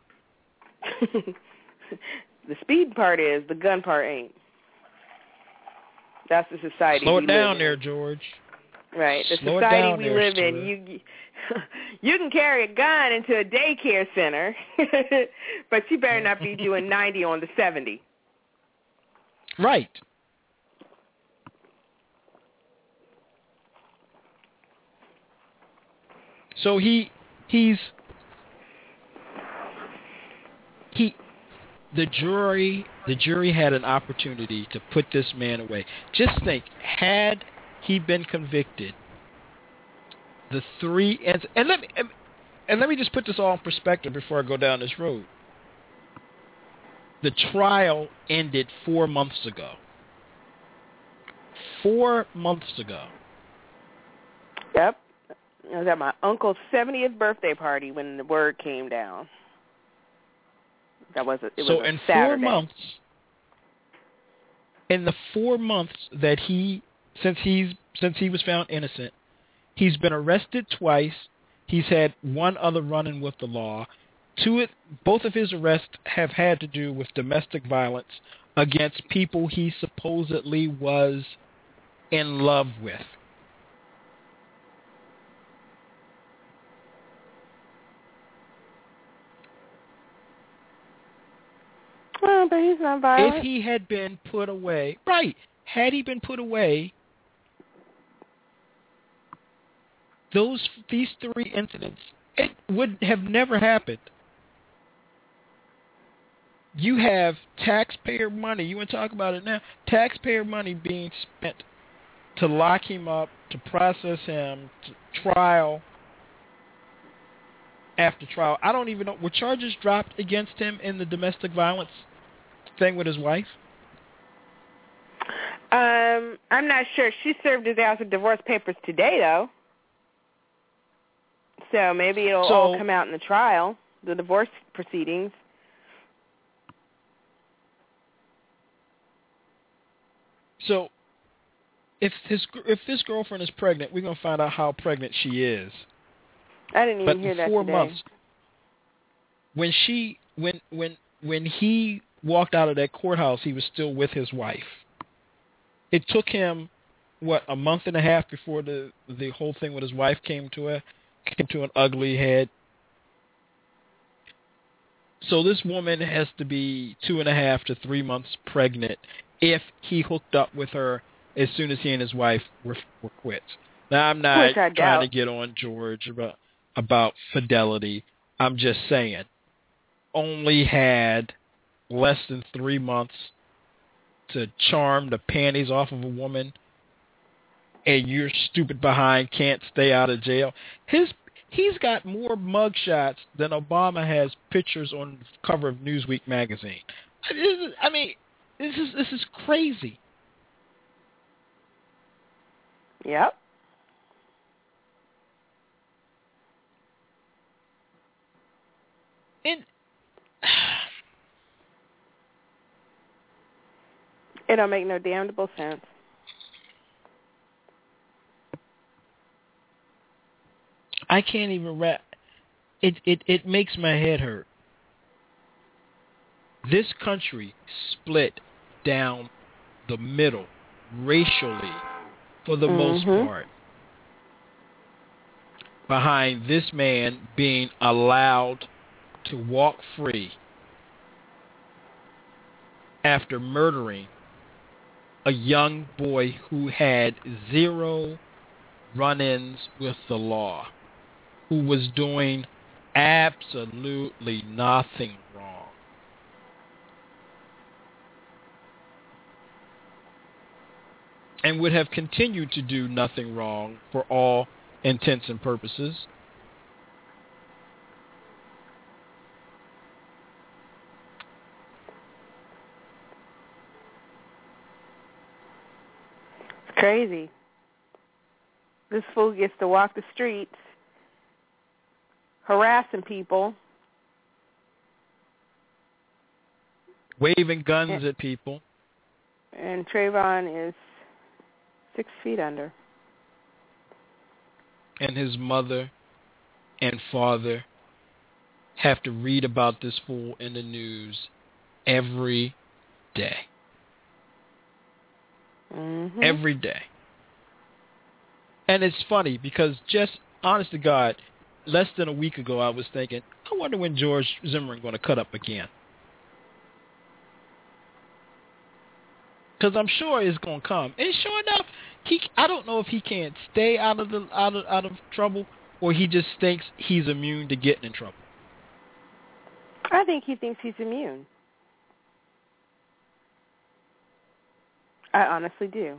The speed part is, the gun part ain't. That's the society Slow we it down live there, in. George. Right. The Slow it society down we there, live Stuart. in, you you can carry a gun into a daycare center, but you better not be doing ninety on the seventy. Right. So he he's he the jury the jury had an opportunity to put this man away. Just think, had he been convicted, the three and, and let me and let me just put this all in perspective before I go down this road. The trial ended four months ago. Four months ago. Yep. I was at my uncle's seventieth birthday party when the word came down. That was a, it so was a in Saturday. four months, in the four months that he since he's since he was found innocent, he's been arrested twice. He's had one other run-in with the law. Two, it, both of his arrests have had to do with domestic violence against people he supposedly was in love with. Well, but he's not violent. If he had been put away, right, had he been put away, those these three incidents, it would have never happened. You have taxpayer money, you want to talk about it now, taxpayer money being spent to lock him up, to process him, to trial after trial. I don't even know, were charges dropped against him in the domestic violence thing with his wife? Um, I'm not sure. She served his out with divorce papers today, though. So maybe it'll So, all come out in the trial, the divorce proceedings. So, if his if this girlfriend is pregnant, we're gonna find out how pregnant she is. I didn't even But hear that four today. months, when she when when when he walked out of that courthouse, he was still with his wife. It took him what a month and a half before the the whole thing with his wife came to a came to an ugly head. So this woman has to be two and a half to three months pregnant if he hooked up with her as soon as he and his wife were, were quits. Now, I'm not Which I trying doubt. to get on George about, about fidelity. I'm just saying, only had less than three months to charm the panties off of a woman, and your stupid behind can't stay out of jail. His He's got more mugshots than Obama has pictures on the cover of Newsweek magazine. I mean, this is this is crazy. Yep. And it don't make no damnable sense. I can't even wrap. It, it, it makes my head hurt. This country split down the middle racially for the mm-hmm. most part behind this man being allowed to walk free after murdering a young boy who had zero run-ins with the law, who was doing absolutely nothing wrong. and would have continued to do nothing wrong for all intents and purposes. It's crazy. This fool gets to walk the streets harassing people, waving guns and, at people. And Trayvon is six feet under. And his mother and father have to read about this fool in the news every day. Mm-hmm. Every day. And it's funny because just, honest to God, less than a week ago I was thinking, I wonder when George Zimmerman going to cut up again. Because I'm sure it's going to come. And sure enough, he I don't know if he can't stay out of the out of out of trouble, or he just thinks he's immune to getting in trouble. I think he thinks he's immune. I honestly do.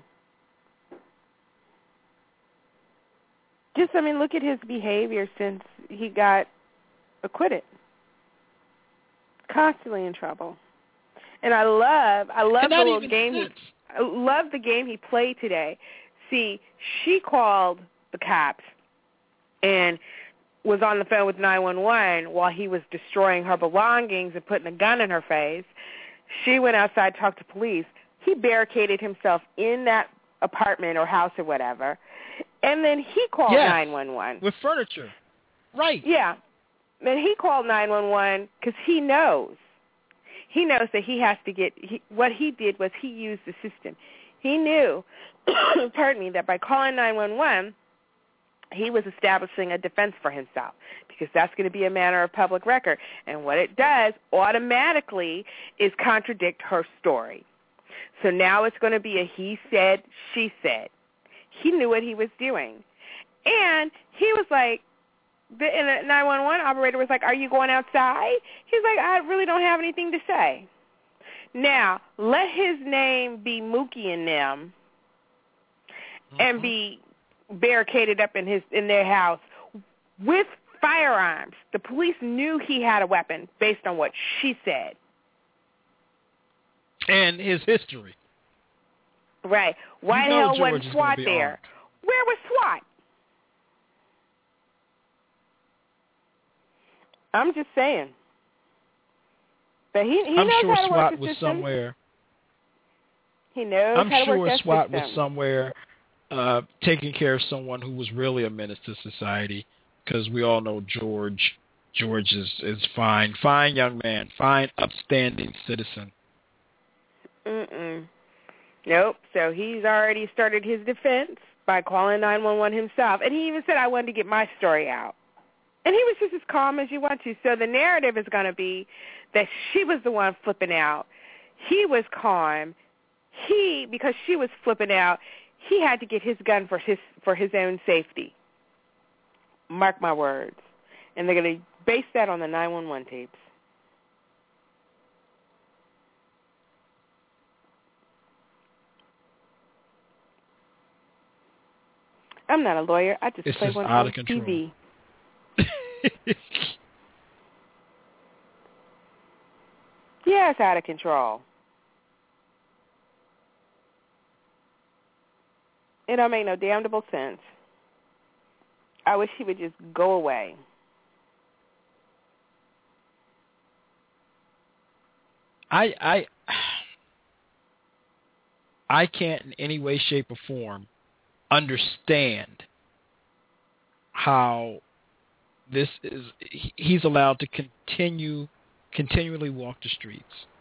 Just, I mean, look at his behavior since he got acquitted. Constantly in trouble. And I love, I love the little game. He, I love the game he played today. See, she called the cops and was on the phone with nine one one while he was destroying her belongings and putting a gun in her face. She went outside to talk to police. He barricaded himself in that apartment or house or whatever, and then he called yes, nine one one. With furniture. Right. Yeah. Then he called nine one one because he knows. He knows that he has to get, he, what he did was he used the system. He knew, pardon me, that by calling nine one one, he was establishing a defense for himself because that's going to be a matter of public record. And what it does automatically is contradict her story. So now it's going to be a he said, she said. He knew what he was doing. And he was like, the, and the nine one one operator was like, are you going outside? He's like, I really don't have anything to say. Now, let his name be Mookie and them mm-hmm. and be barricaded up in his in their house with firearms. The police knew he had a weapon based on what she said. And his history. Right. Why you the hell George wasn't SWAT there? Armed. Where was SWAT? I'm just saying. But he, he I'm knows sure how to SWAT work the was system. somewhere. He knows I'm how to sure work that SWAT system. was somewhere uh, taking care of someone who was really a menace to society, because we all know George. George is, is fine. Fine young man. Fine, upstanding citizen. Mm-mm. Nope. So he's already started his defense by calling nine one one himself. And he even said, I wanted to get my story out. And he was just as calm as you want to. So the narrative is going to be that she was the one flipping out. He was calm. He, because she was flipping out, he had to get his gun for his for his own safety. Mark my words. And they're going to base that on the nine one one tapes. I'm not a lawyer. I just it's play just one out on of control. T V. Yeah, it's out of control. It don't make no damnable sense. I wish he would just go away. I I I can't in any way, shape, or form understand how this is. He's allowed to continue, continually walk the streets.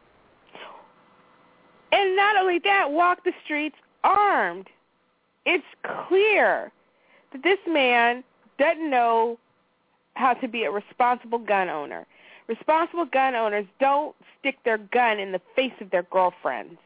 And not only that, walk the streets armed. It's clear that this man doesn't know how to be a responsible gun owner. Responsible gun owners don't stick their gun in the face of their girlfriends.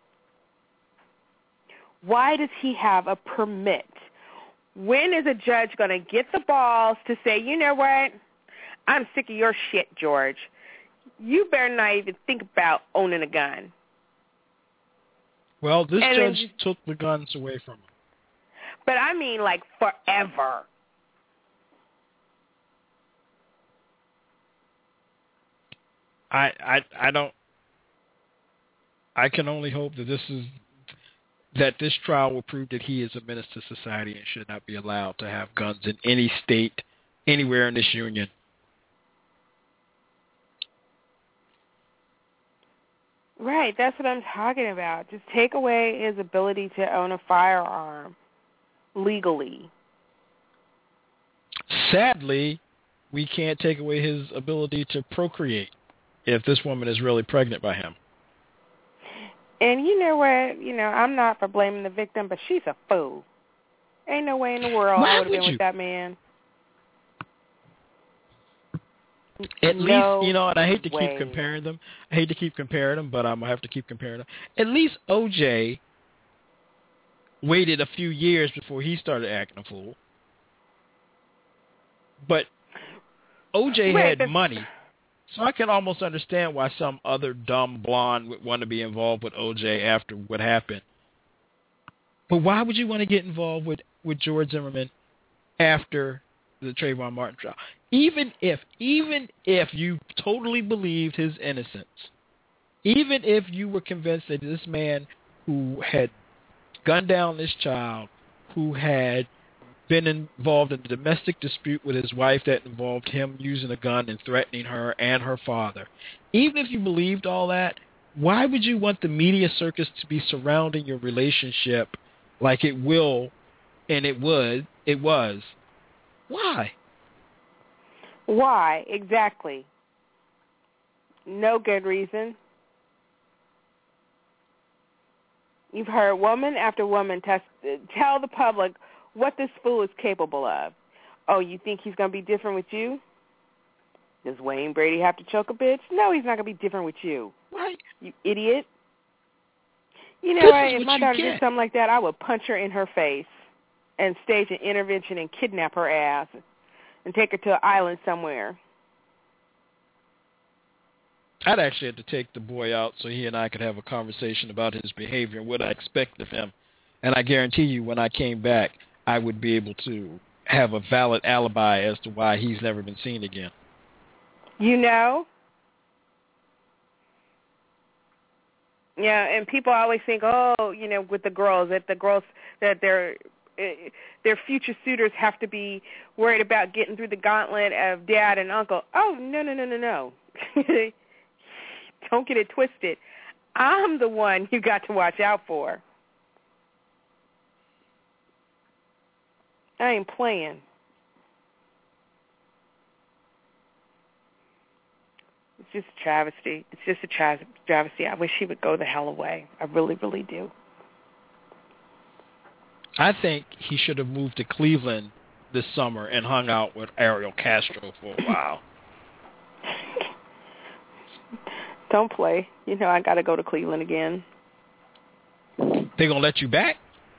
Why does he have a permit? When is a judge going to get the balls to say, you know what, I'm sick of your shit, George. You better not even think about owning a gun. Well, this and judge just, took the guns away from him. But I mean, like, forever. I, I, I don't. I can only hope that this is that this trial will prove that he is a menace to society and should not be allowed to have guns in any state, anywhere in this union. Right, that's what I'm talking about. Just take away his ability to own a firearm legally. Sadly, we can't take away his ability to procreate if this woman is really pregnant by him. And you know what? You know, I'm not for blaming the victim, but she's a fool. Ain't no way in the world Why I would have been you? with that man. At no least, you know, and I hate to way. keep comparing them. I hate to keep comparing them, but I'm going to have to keep comparing them. At least O J waited a few years before he started acting a fool. But O J right, had money, so I can almost understand why some other dumb blonde would want to be involved with O J after what happened. But why would you want to get involved with, with George Zimmerman after the Trayvon Martin trial? Even if, even if you totally believed his innocence, even if you were convinced that this man who had gunned down this child, who had been involved in a domestic dispute with his wife that involved him using a gun and threatening her and her father, even if you believed all that, why would you want the media circus to be surrounding your relationship like it will and it would, it was? Why? Why, exactly? No good reason. You've heard woman after woman test, tell the public what this fool is capable of. Oh, you think he's going to be different with you? Does Wayne Brady have to choke a bitch? No, he's not going to be different with you. Right. You idiot. You know This what? is If what my you daughter get. did something like that, I would punch her in her face and stage an intervention and kidnap her ass and take her to an island somewhere. I'd actually have to take the boy out so he and I could have a conversation about his behavior and what I expect of him. And I guarantee you when I came back, I would be able to have a valid alibi as to why he's never been seen again. You know? Yeah, and people always think, oh, you know, with the girls, that the girls, that their their future suitors have to be worried about getting through the gauntlet of dad and uncle. Oh, no, no, no, no, no. Don't get it twisted. I'm the one you got to watch out for. I ain't playing. It's just a travesty. It's just a tra- travesty. I wish he would go the hell away. I really, really do. I think he should have moved to Cleveland this summer and hung out with Ariel Castro for a while. Don't play. You know I got to go to Cleveland again. They gonna let you back?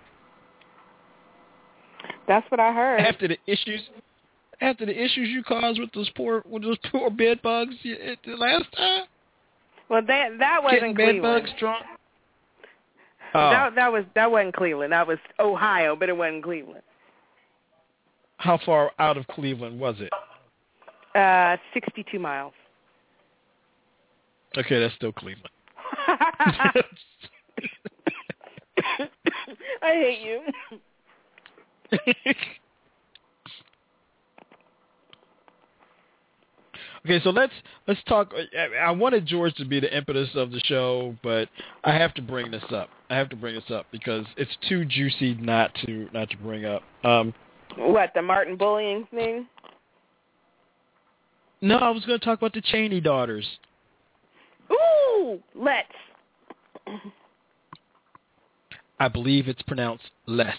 That's what I heard. After the issues, after the issues you caused with those poor with those poor bed bugs you, the last time. Well, that that wasn't Getting bed Cleveland. bugs drunk. Oh. That that was that wasn't Cleveland. That was Ohio, but it wasn't Cleveland. How far out of Cleveland was it? Uh, sixty-two miles. Okay, that's still Cleveland. I hate you. Okay, so let's let's talk. I wanted George to be the impetus of the show, but I have to bring this up. I have to bring this up because it's too juicy not to not to bring up. Um, what, the Martin bullying thing? No, I was going to talk about the Cheney daughters. Ooh, let's. I believe it's pronounced less.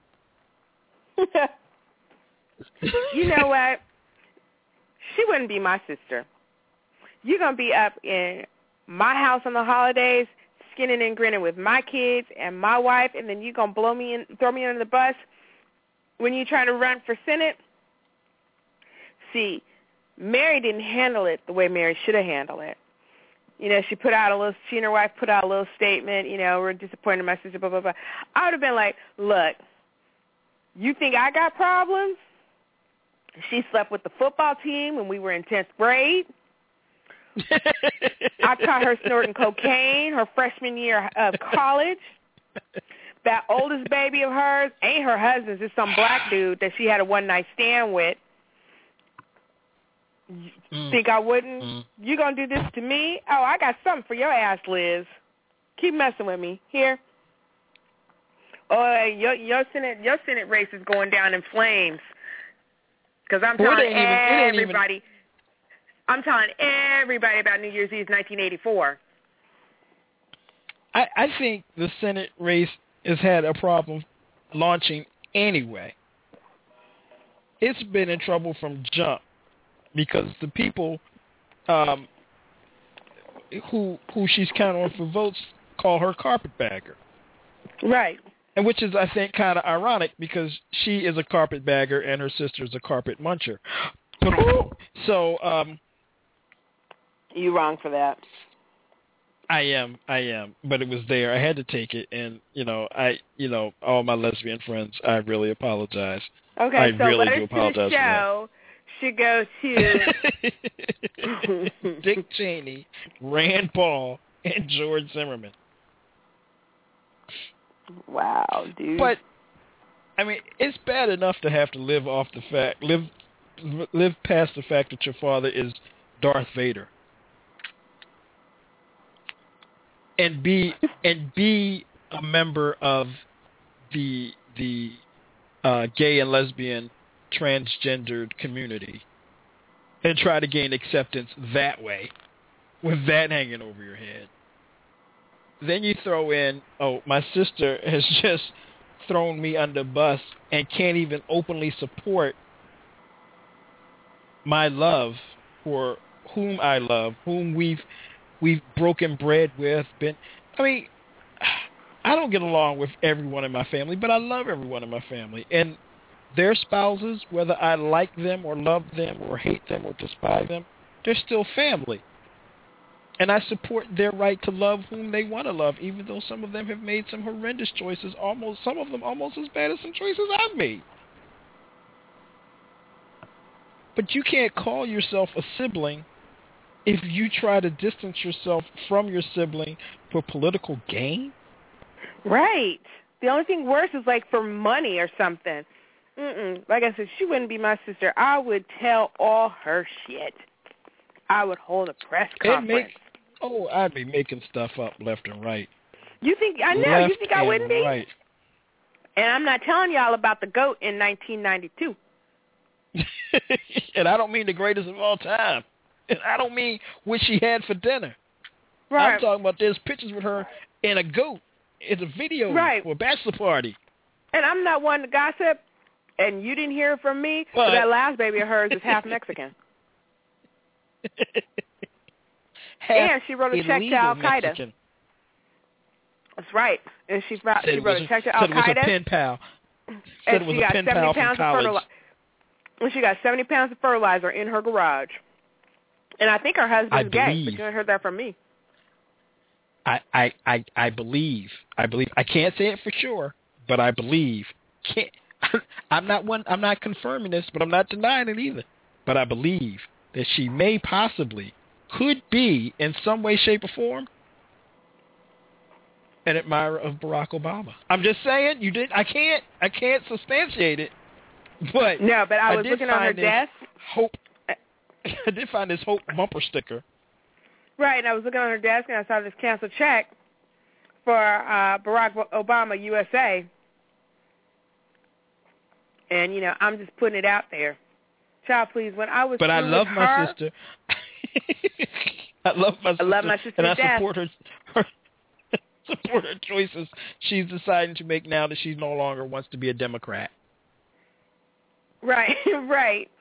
You know what? She wouldn't be my sister. You're going to be up in my house on the holidays, skinning and grinning with my kids and my wife, and then you're going to blow me in, throw me under the bus when you're trying to run for Senate? See, Mary didn't handle it the way Mary should have handled it. you know, she put out a little, she and her wife put out a little statement, you know, we're disappointed in my sister, blah, blah, blah. I would have been like, look, you think I got problems? She slept with the football team when we were in tenth grade. I caught her snorting cocaine her freshman year of college. That oldest baby of hers ain't her husband's. It's some black dude that she had a one-night stand with. Mm. Think I wouldn't? Mm. You going to do this to me? Oh, I got something for your ass, Liz. Keep messing with me. Here. Oh, your, your, Senate, your Senate race is going down in flames. Because I'm telling well, everybody, even... I'm telling everybody about New Year's Eve nineteen eighty-four. I, I think the Senate race has had a problem launching anyway. It's been in trouble from jump because the people um, who who she's counting on for votes call her carpetbagger. Right. And which is, I think, kind of ironic because she is a carpetbagger and her sister is a carpet muncher. So, um, you wrong for that. I am, I am, but it was there. I had to take it, and you know, I, you know, all my lesbian friends, I really apologize. Okay, I so really letters do apologize to the show should go to Dick Cheney, Rand Paul, and George Zimmerman. Wow, dude. But I mean, it's bad enough to have to live off the fact, live, live past the fact that your father is Darth Vader. And be and be a member of the the uh, gay and lesbian, transgendered community, and try to gain acceptance that way, with that hanging over your head. Then you throw in, oh, my sister has just thrown me under the bus and can't even openly support my love for whom I love, whom we've we've broken bread with. Been, I mean, I don't get along with everyone in my family, but I love everyone in my family. And their spouses, whether I like them or love them or hate them or despise them, they're still family. And I support their right to love whom they want to love, even though some of them have made some horrendous choices, almost some of them almost as bad as some choices I've made. But you can't call yourself a sibling if you try to distance yourself from your sibling for political gain. Right. The only thing worse is like for money or something. Mm-mm. Like I said, she wouldn't be my sister. I would tell all her shit. I would hold a press conference. Make, oh, I'd be making stuff up left and right. You think I know? Left you think I wouldn't be? Right. And I'm not telling y'all about the GOAT in nineteen ninety-two. And I don't mean the greatest of all time. And I don't mean what she had for dinner. Right. I'm talking about there's pictures with her in a goat. It's a video right. for a bachelor party. And I'm not one to gossip, and you didn't hear it from me, but, but that last baby of hers is half Mexican. half and she wrote a check to Al-Qaeda. Mexican. That's right. And she, brought, she wrote a check to Al-Qaeda. Said it was a pen pal. Said and it was she a got pen seventy pal pounds from of college. fertilizer. And she got seventy pounds of fertilizer in her garage. And I think her husband's gay, but you heard that from me. I, I, I, I believe. I believe. I can't say it for sure, but I believe. Can't, I'm not one. I'm not confirming this, but I'm not denying it either. But I believe that she may possibly, could be in some way, shape, or form, an admirer of Barack Obama. I'm just saying. You did. I can't. I can't substantiate it. But no. But I was I looking on her desk. Hope. I did find this Hope bumper sticker. Right, and I was looking on her desk, and I saw this canceled check for uh, Barack Obama U S A. And, you know, I'm just putting it out there. Child, please, when I was But I love my her, sister. I love my sister. I love my sister and I death. support her, her, support her choices she's deciding to make now that she no longer wants to be a Democrat. Right, right.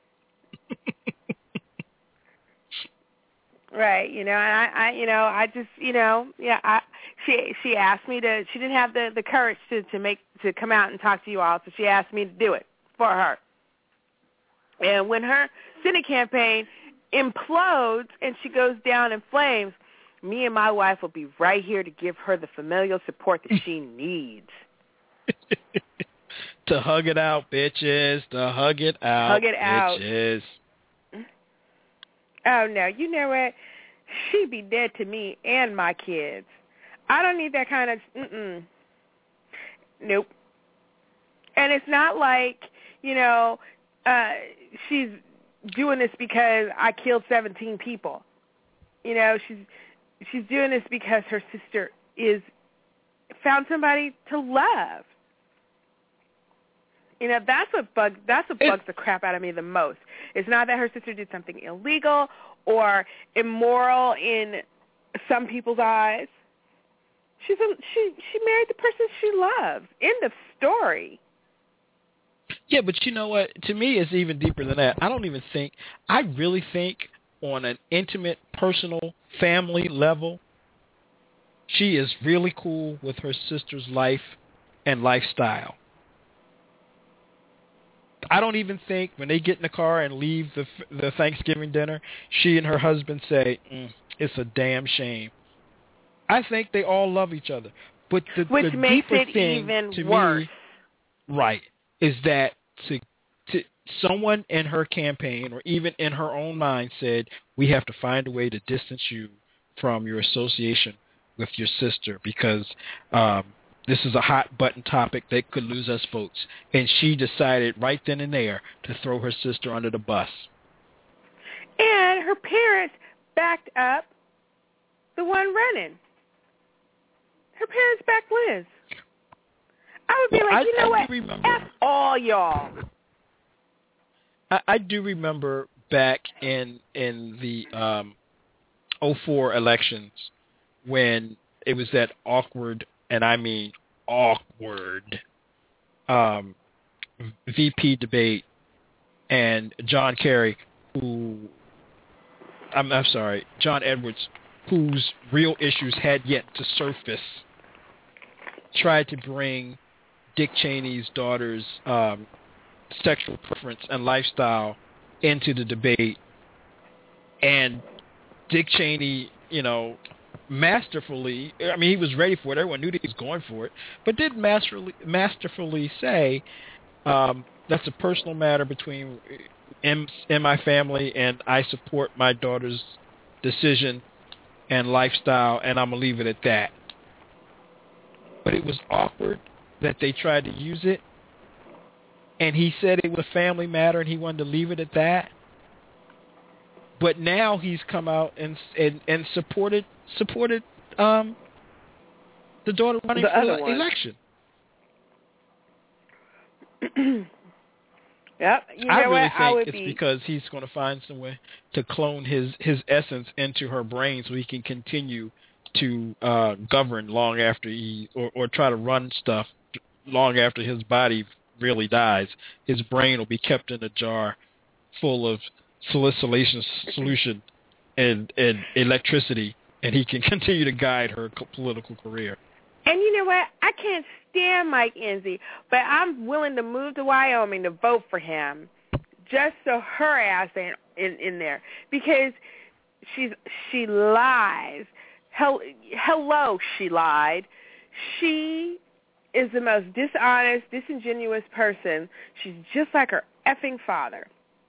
Right, you know, and I, I, you know, I just, you know, yeah, I, she, she asked me to, she didn't have the, the courage to, to make, to come out and talk to you all, so she asked me to do it for her. And when her Senate campaign implodes and she goes down in flames, me and my wife will be right here to give her the familial support that she needs. To hug it out, bitches. To hug it out, hug it bitches. Out. Oh, no. You know what? She'd be dead to me and my kids. I don't need that kind of, mm-mm. Nope. And it's not like, you know, uh, she's doing this because I killed seventeen people. You know, she's she's doing this because her sister is found somebody to love. You know, that's what bug that's what bugs the crap out of me the most. It's not that her sister did something illegal or immoral in some people's eyes. She's a, she she married the person she loves. End of story. Yeah, but you know what? To me, it's even deeper than that. I don't even think, I really think on an intimate, personal, family level, she is really cool with her sister's life and lifestyle. I don't even think when they get in the car and leave the the Thanksgiving dinner, she and her husband say, mm, it's a damn shame. I think they all love each other. But the, Which the makes deeper it thing even to worse. Me, right, is that to, to someone in her campaign or even in her own mind said, we have to find a way to distance you from your association with your sister because um, this is a hot button topic that could lose us votes. And she decided right then and there to throw her sister under the bus. And her parents backed up the one running. Her parents backed Liz. I would be well, like, I, you know I what? Remember, F all y'all. I, I do remember back in in the um, oh four elections when it was that awkward, and I mean awkward, um, V P debate, and John Kerry, who, I'm, I'm sorry, John Edwards, whose real issues had yet to surface, tried to bring Dick Cheney's daughter's um, sexual preference and lifestyle into the debate. And Dick Cheney, you know, masterfully, I mean, he was ready for it. Everyone knew that he was going for it, but did masterfully, masterfully say, um, that's a personal matter between and, and my family, and I support my daughter's decision and lifestyle, and I'm going to leave it at that. But it was awkward that they tried to use it, and he said it was a family matter, and he wanted to leave it at that. But now he's come out and and, and supported supported um, the daughter running the for the one. election. Yep. You know I really what? think I would it's be... because he's going to find some way to clone his, his essence into her brain so he can continue to uh, govern long after he, or, or try to run stuff long after his body really dies. His brain will be kept in a jar full of salicylation solution and, and electricity, and he can continue to guide her political career. And you know what? I can't stand Mike Enzi, but I'm willing to move to Wyoming to vote for him just so her ass ain't in, in there. Because she's she lies. Hell, hello, she lied. She is the most dishonest, disingenuous person. She's just like her effing father.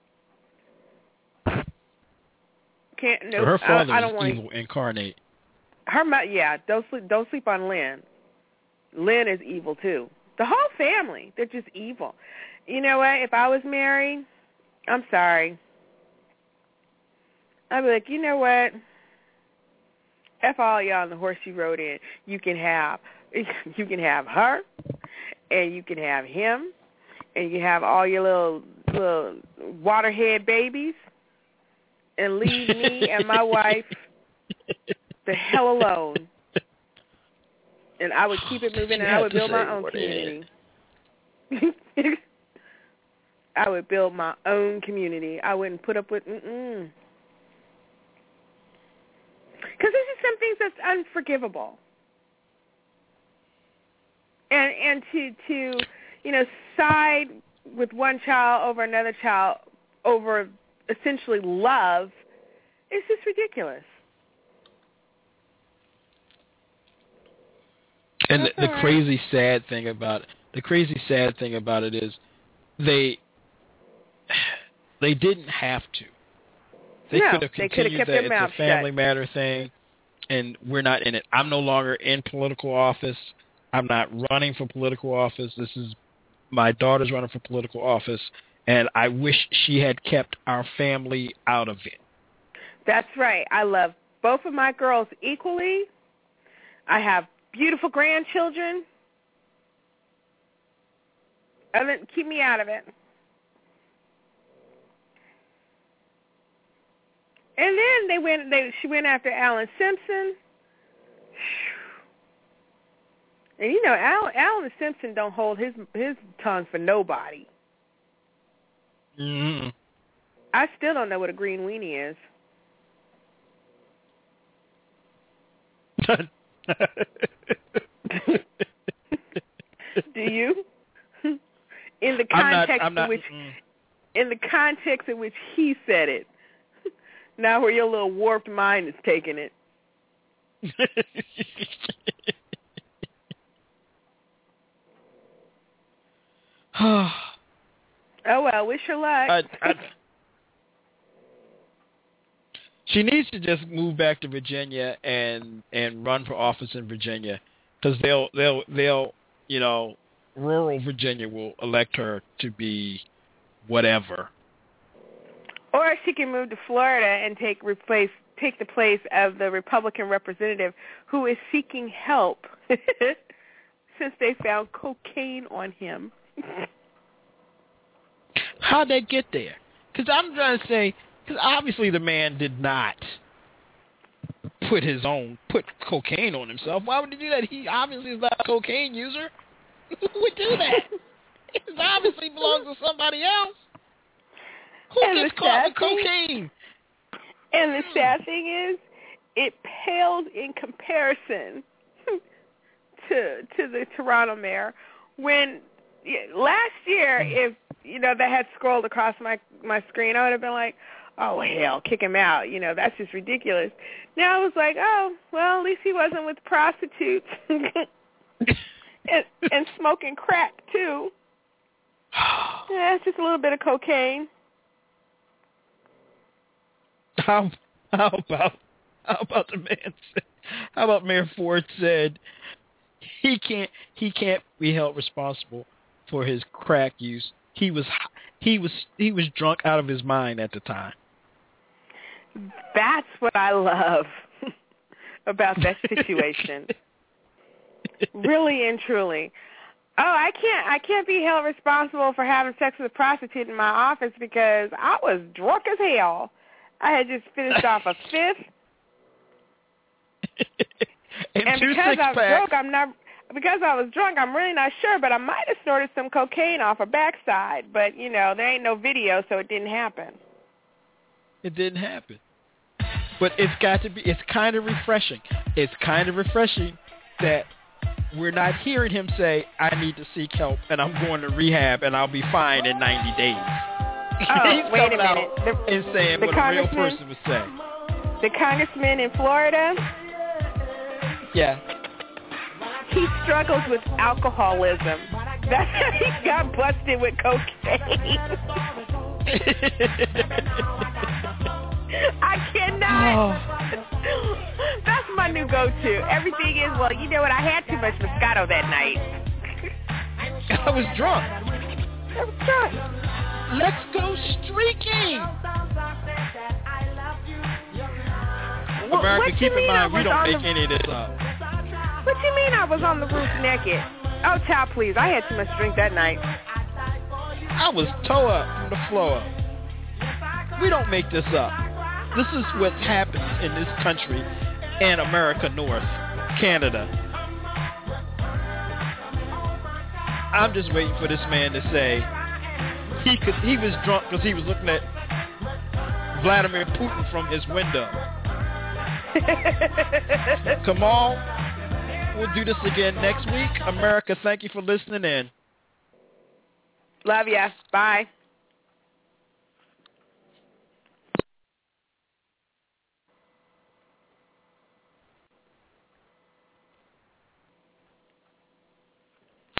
Can't, nope, so her father I, I don't is want evil incarnate. Her mo- yeah, don't sleep don't sleep on Lynn. Lynn is evil too. The whole family, they're just evil. You know what? If I was married, I'm sorry. I'd be like, you know what? F all y'all on the horse you rode in. You can have you can have her, and you can have him, and you can have all your little little waterhead babies, and leave me and my wife the hell alone. And I would keep it moving, and I would build my own community. I would build my own community. I wouldn't put up with mm-mm. Because there's just some things that's unforgivable. And and to, to, you know, side with one child over another child over essentially love is just ridiculous. And the, the right. crazy sad thing about the crazy sad thing about it is they they didn't have to. They no, could have they could have continued kept that their it's mouth a family shut. matter thing, and we're not in it. I'm no longer in political office. I'm not running for political office. This is my daughter's running for political office, and I wish she had kept our family out of it. That's right. I love both of my girls equally. I have beautiful grandchildren. And then keep me out of it. And then they went. They she went after Alan Simpson. And you know, Alan, Alan Simpson don't hold his his tongue for nobody. Mm-hmm. I still don't know what a green weenie is. Do you? In the context I'm not, I'm not, in which, mm. in the context in which he said it, now where your little warped mind is taking it. Oh well, wish her luck. I, I, she needs to just move back to Virginia and and run for office in Virginia, because they'll they'll they'll you know rural Virginia will elect her to be whatever. Or she can move to Florida and take replace take the place of the Republican representative who is seeking help since they found cocaine on him. How'd they get there? Because I'm trying to say, because obviously the man did not put his own, put cocaine on himself. Why would he do that? He obviously is not a cocaine user. Who would do that? It obviously belongs to somebody else. Who And gets the caught sad with thing- cocaine? And the sad thing is, it pales in comparison to to the Toronto mayor. When last year, if you know that had scrolled across my my screen, I would have been like, "Oh hell, kick him out!" You know, that's just ridiculous. Now I was like, "Oh well, at least he wasn't with prostitutes and, and smoking crack too." Yeah, it's just a little bit of cocaine. How how about how about the man? Said, how about Mayor Ford said he can't he can't be held responsible for his crack use. He was he was he was drunk out of his mind at the time. That's what I love about that situation. Really and truly. Oh, I can't I can't be held responsible for having sex with a prostitute in my office because I was drunk as hell. I had just finished off a fifth. and and two because I was six-packs. drunk, I'm not because I was drunk, I'm really not sure, but I might have snorted some cocaine off her backside. But, you know, there ain't no video, so it didn't happen. It didn't happen. But it's got to be, it's kind of refreshing. It's kind of refreshing that we're not hearing him say, I need to seek help, and I'm going to rehab, and I'll be fine in ninety days. Oh, He's wait a coming out minute. The, and saying the what a real congressman- person would say. The congressman in Florida, Yeah. he struggles with alcoholism. That's how he got busted with cocaine. I cannot. Oh. That's my new go-to. Everything is, well, you know what? I had too much Moscato that night. I was drunk. I was drunk. Let's go streaking. What, America, what keep you in mean I mind, we was don't on make the, any of this up. What you mean I was on the roof naked? Oh, child, please. I had too much to drink that night. I was toe up from the floor up. We don't make this up. This is what happens in this country and America North, Canada. I'm just waiting for this man to say he could. He was drunk because he was looking at Vladimir Putin from his window. Come on. We'll do this again next week. America, thank you for listening in. Love ya. Bye.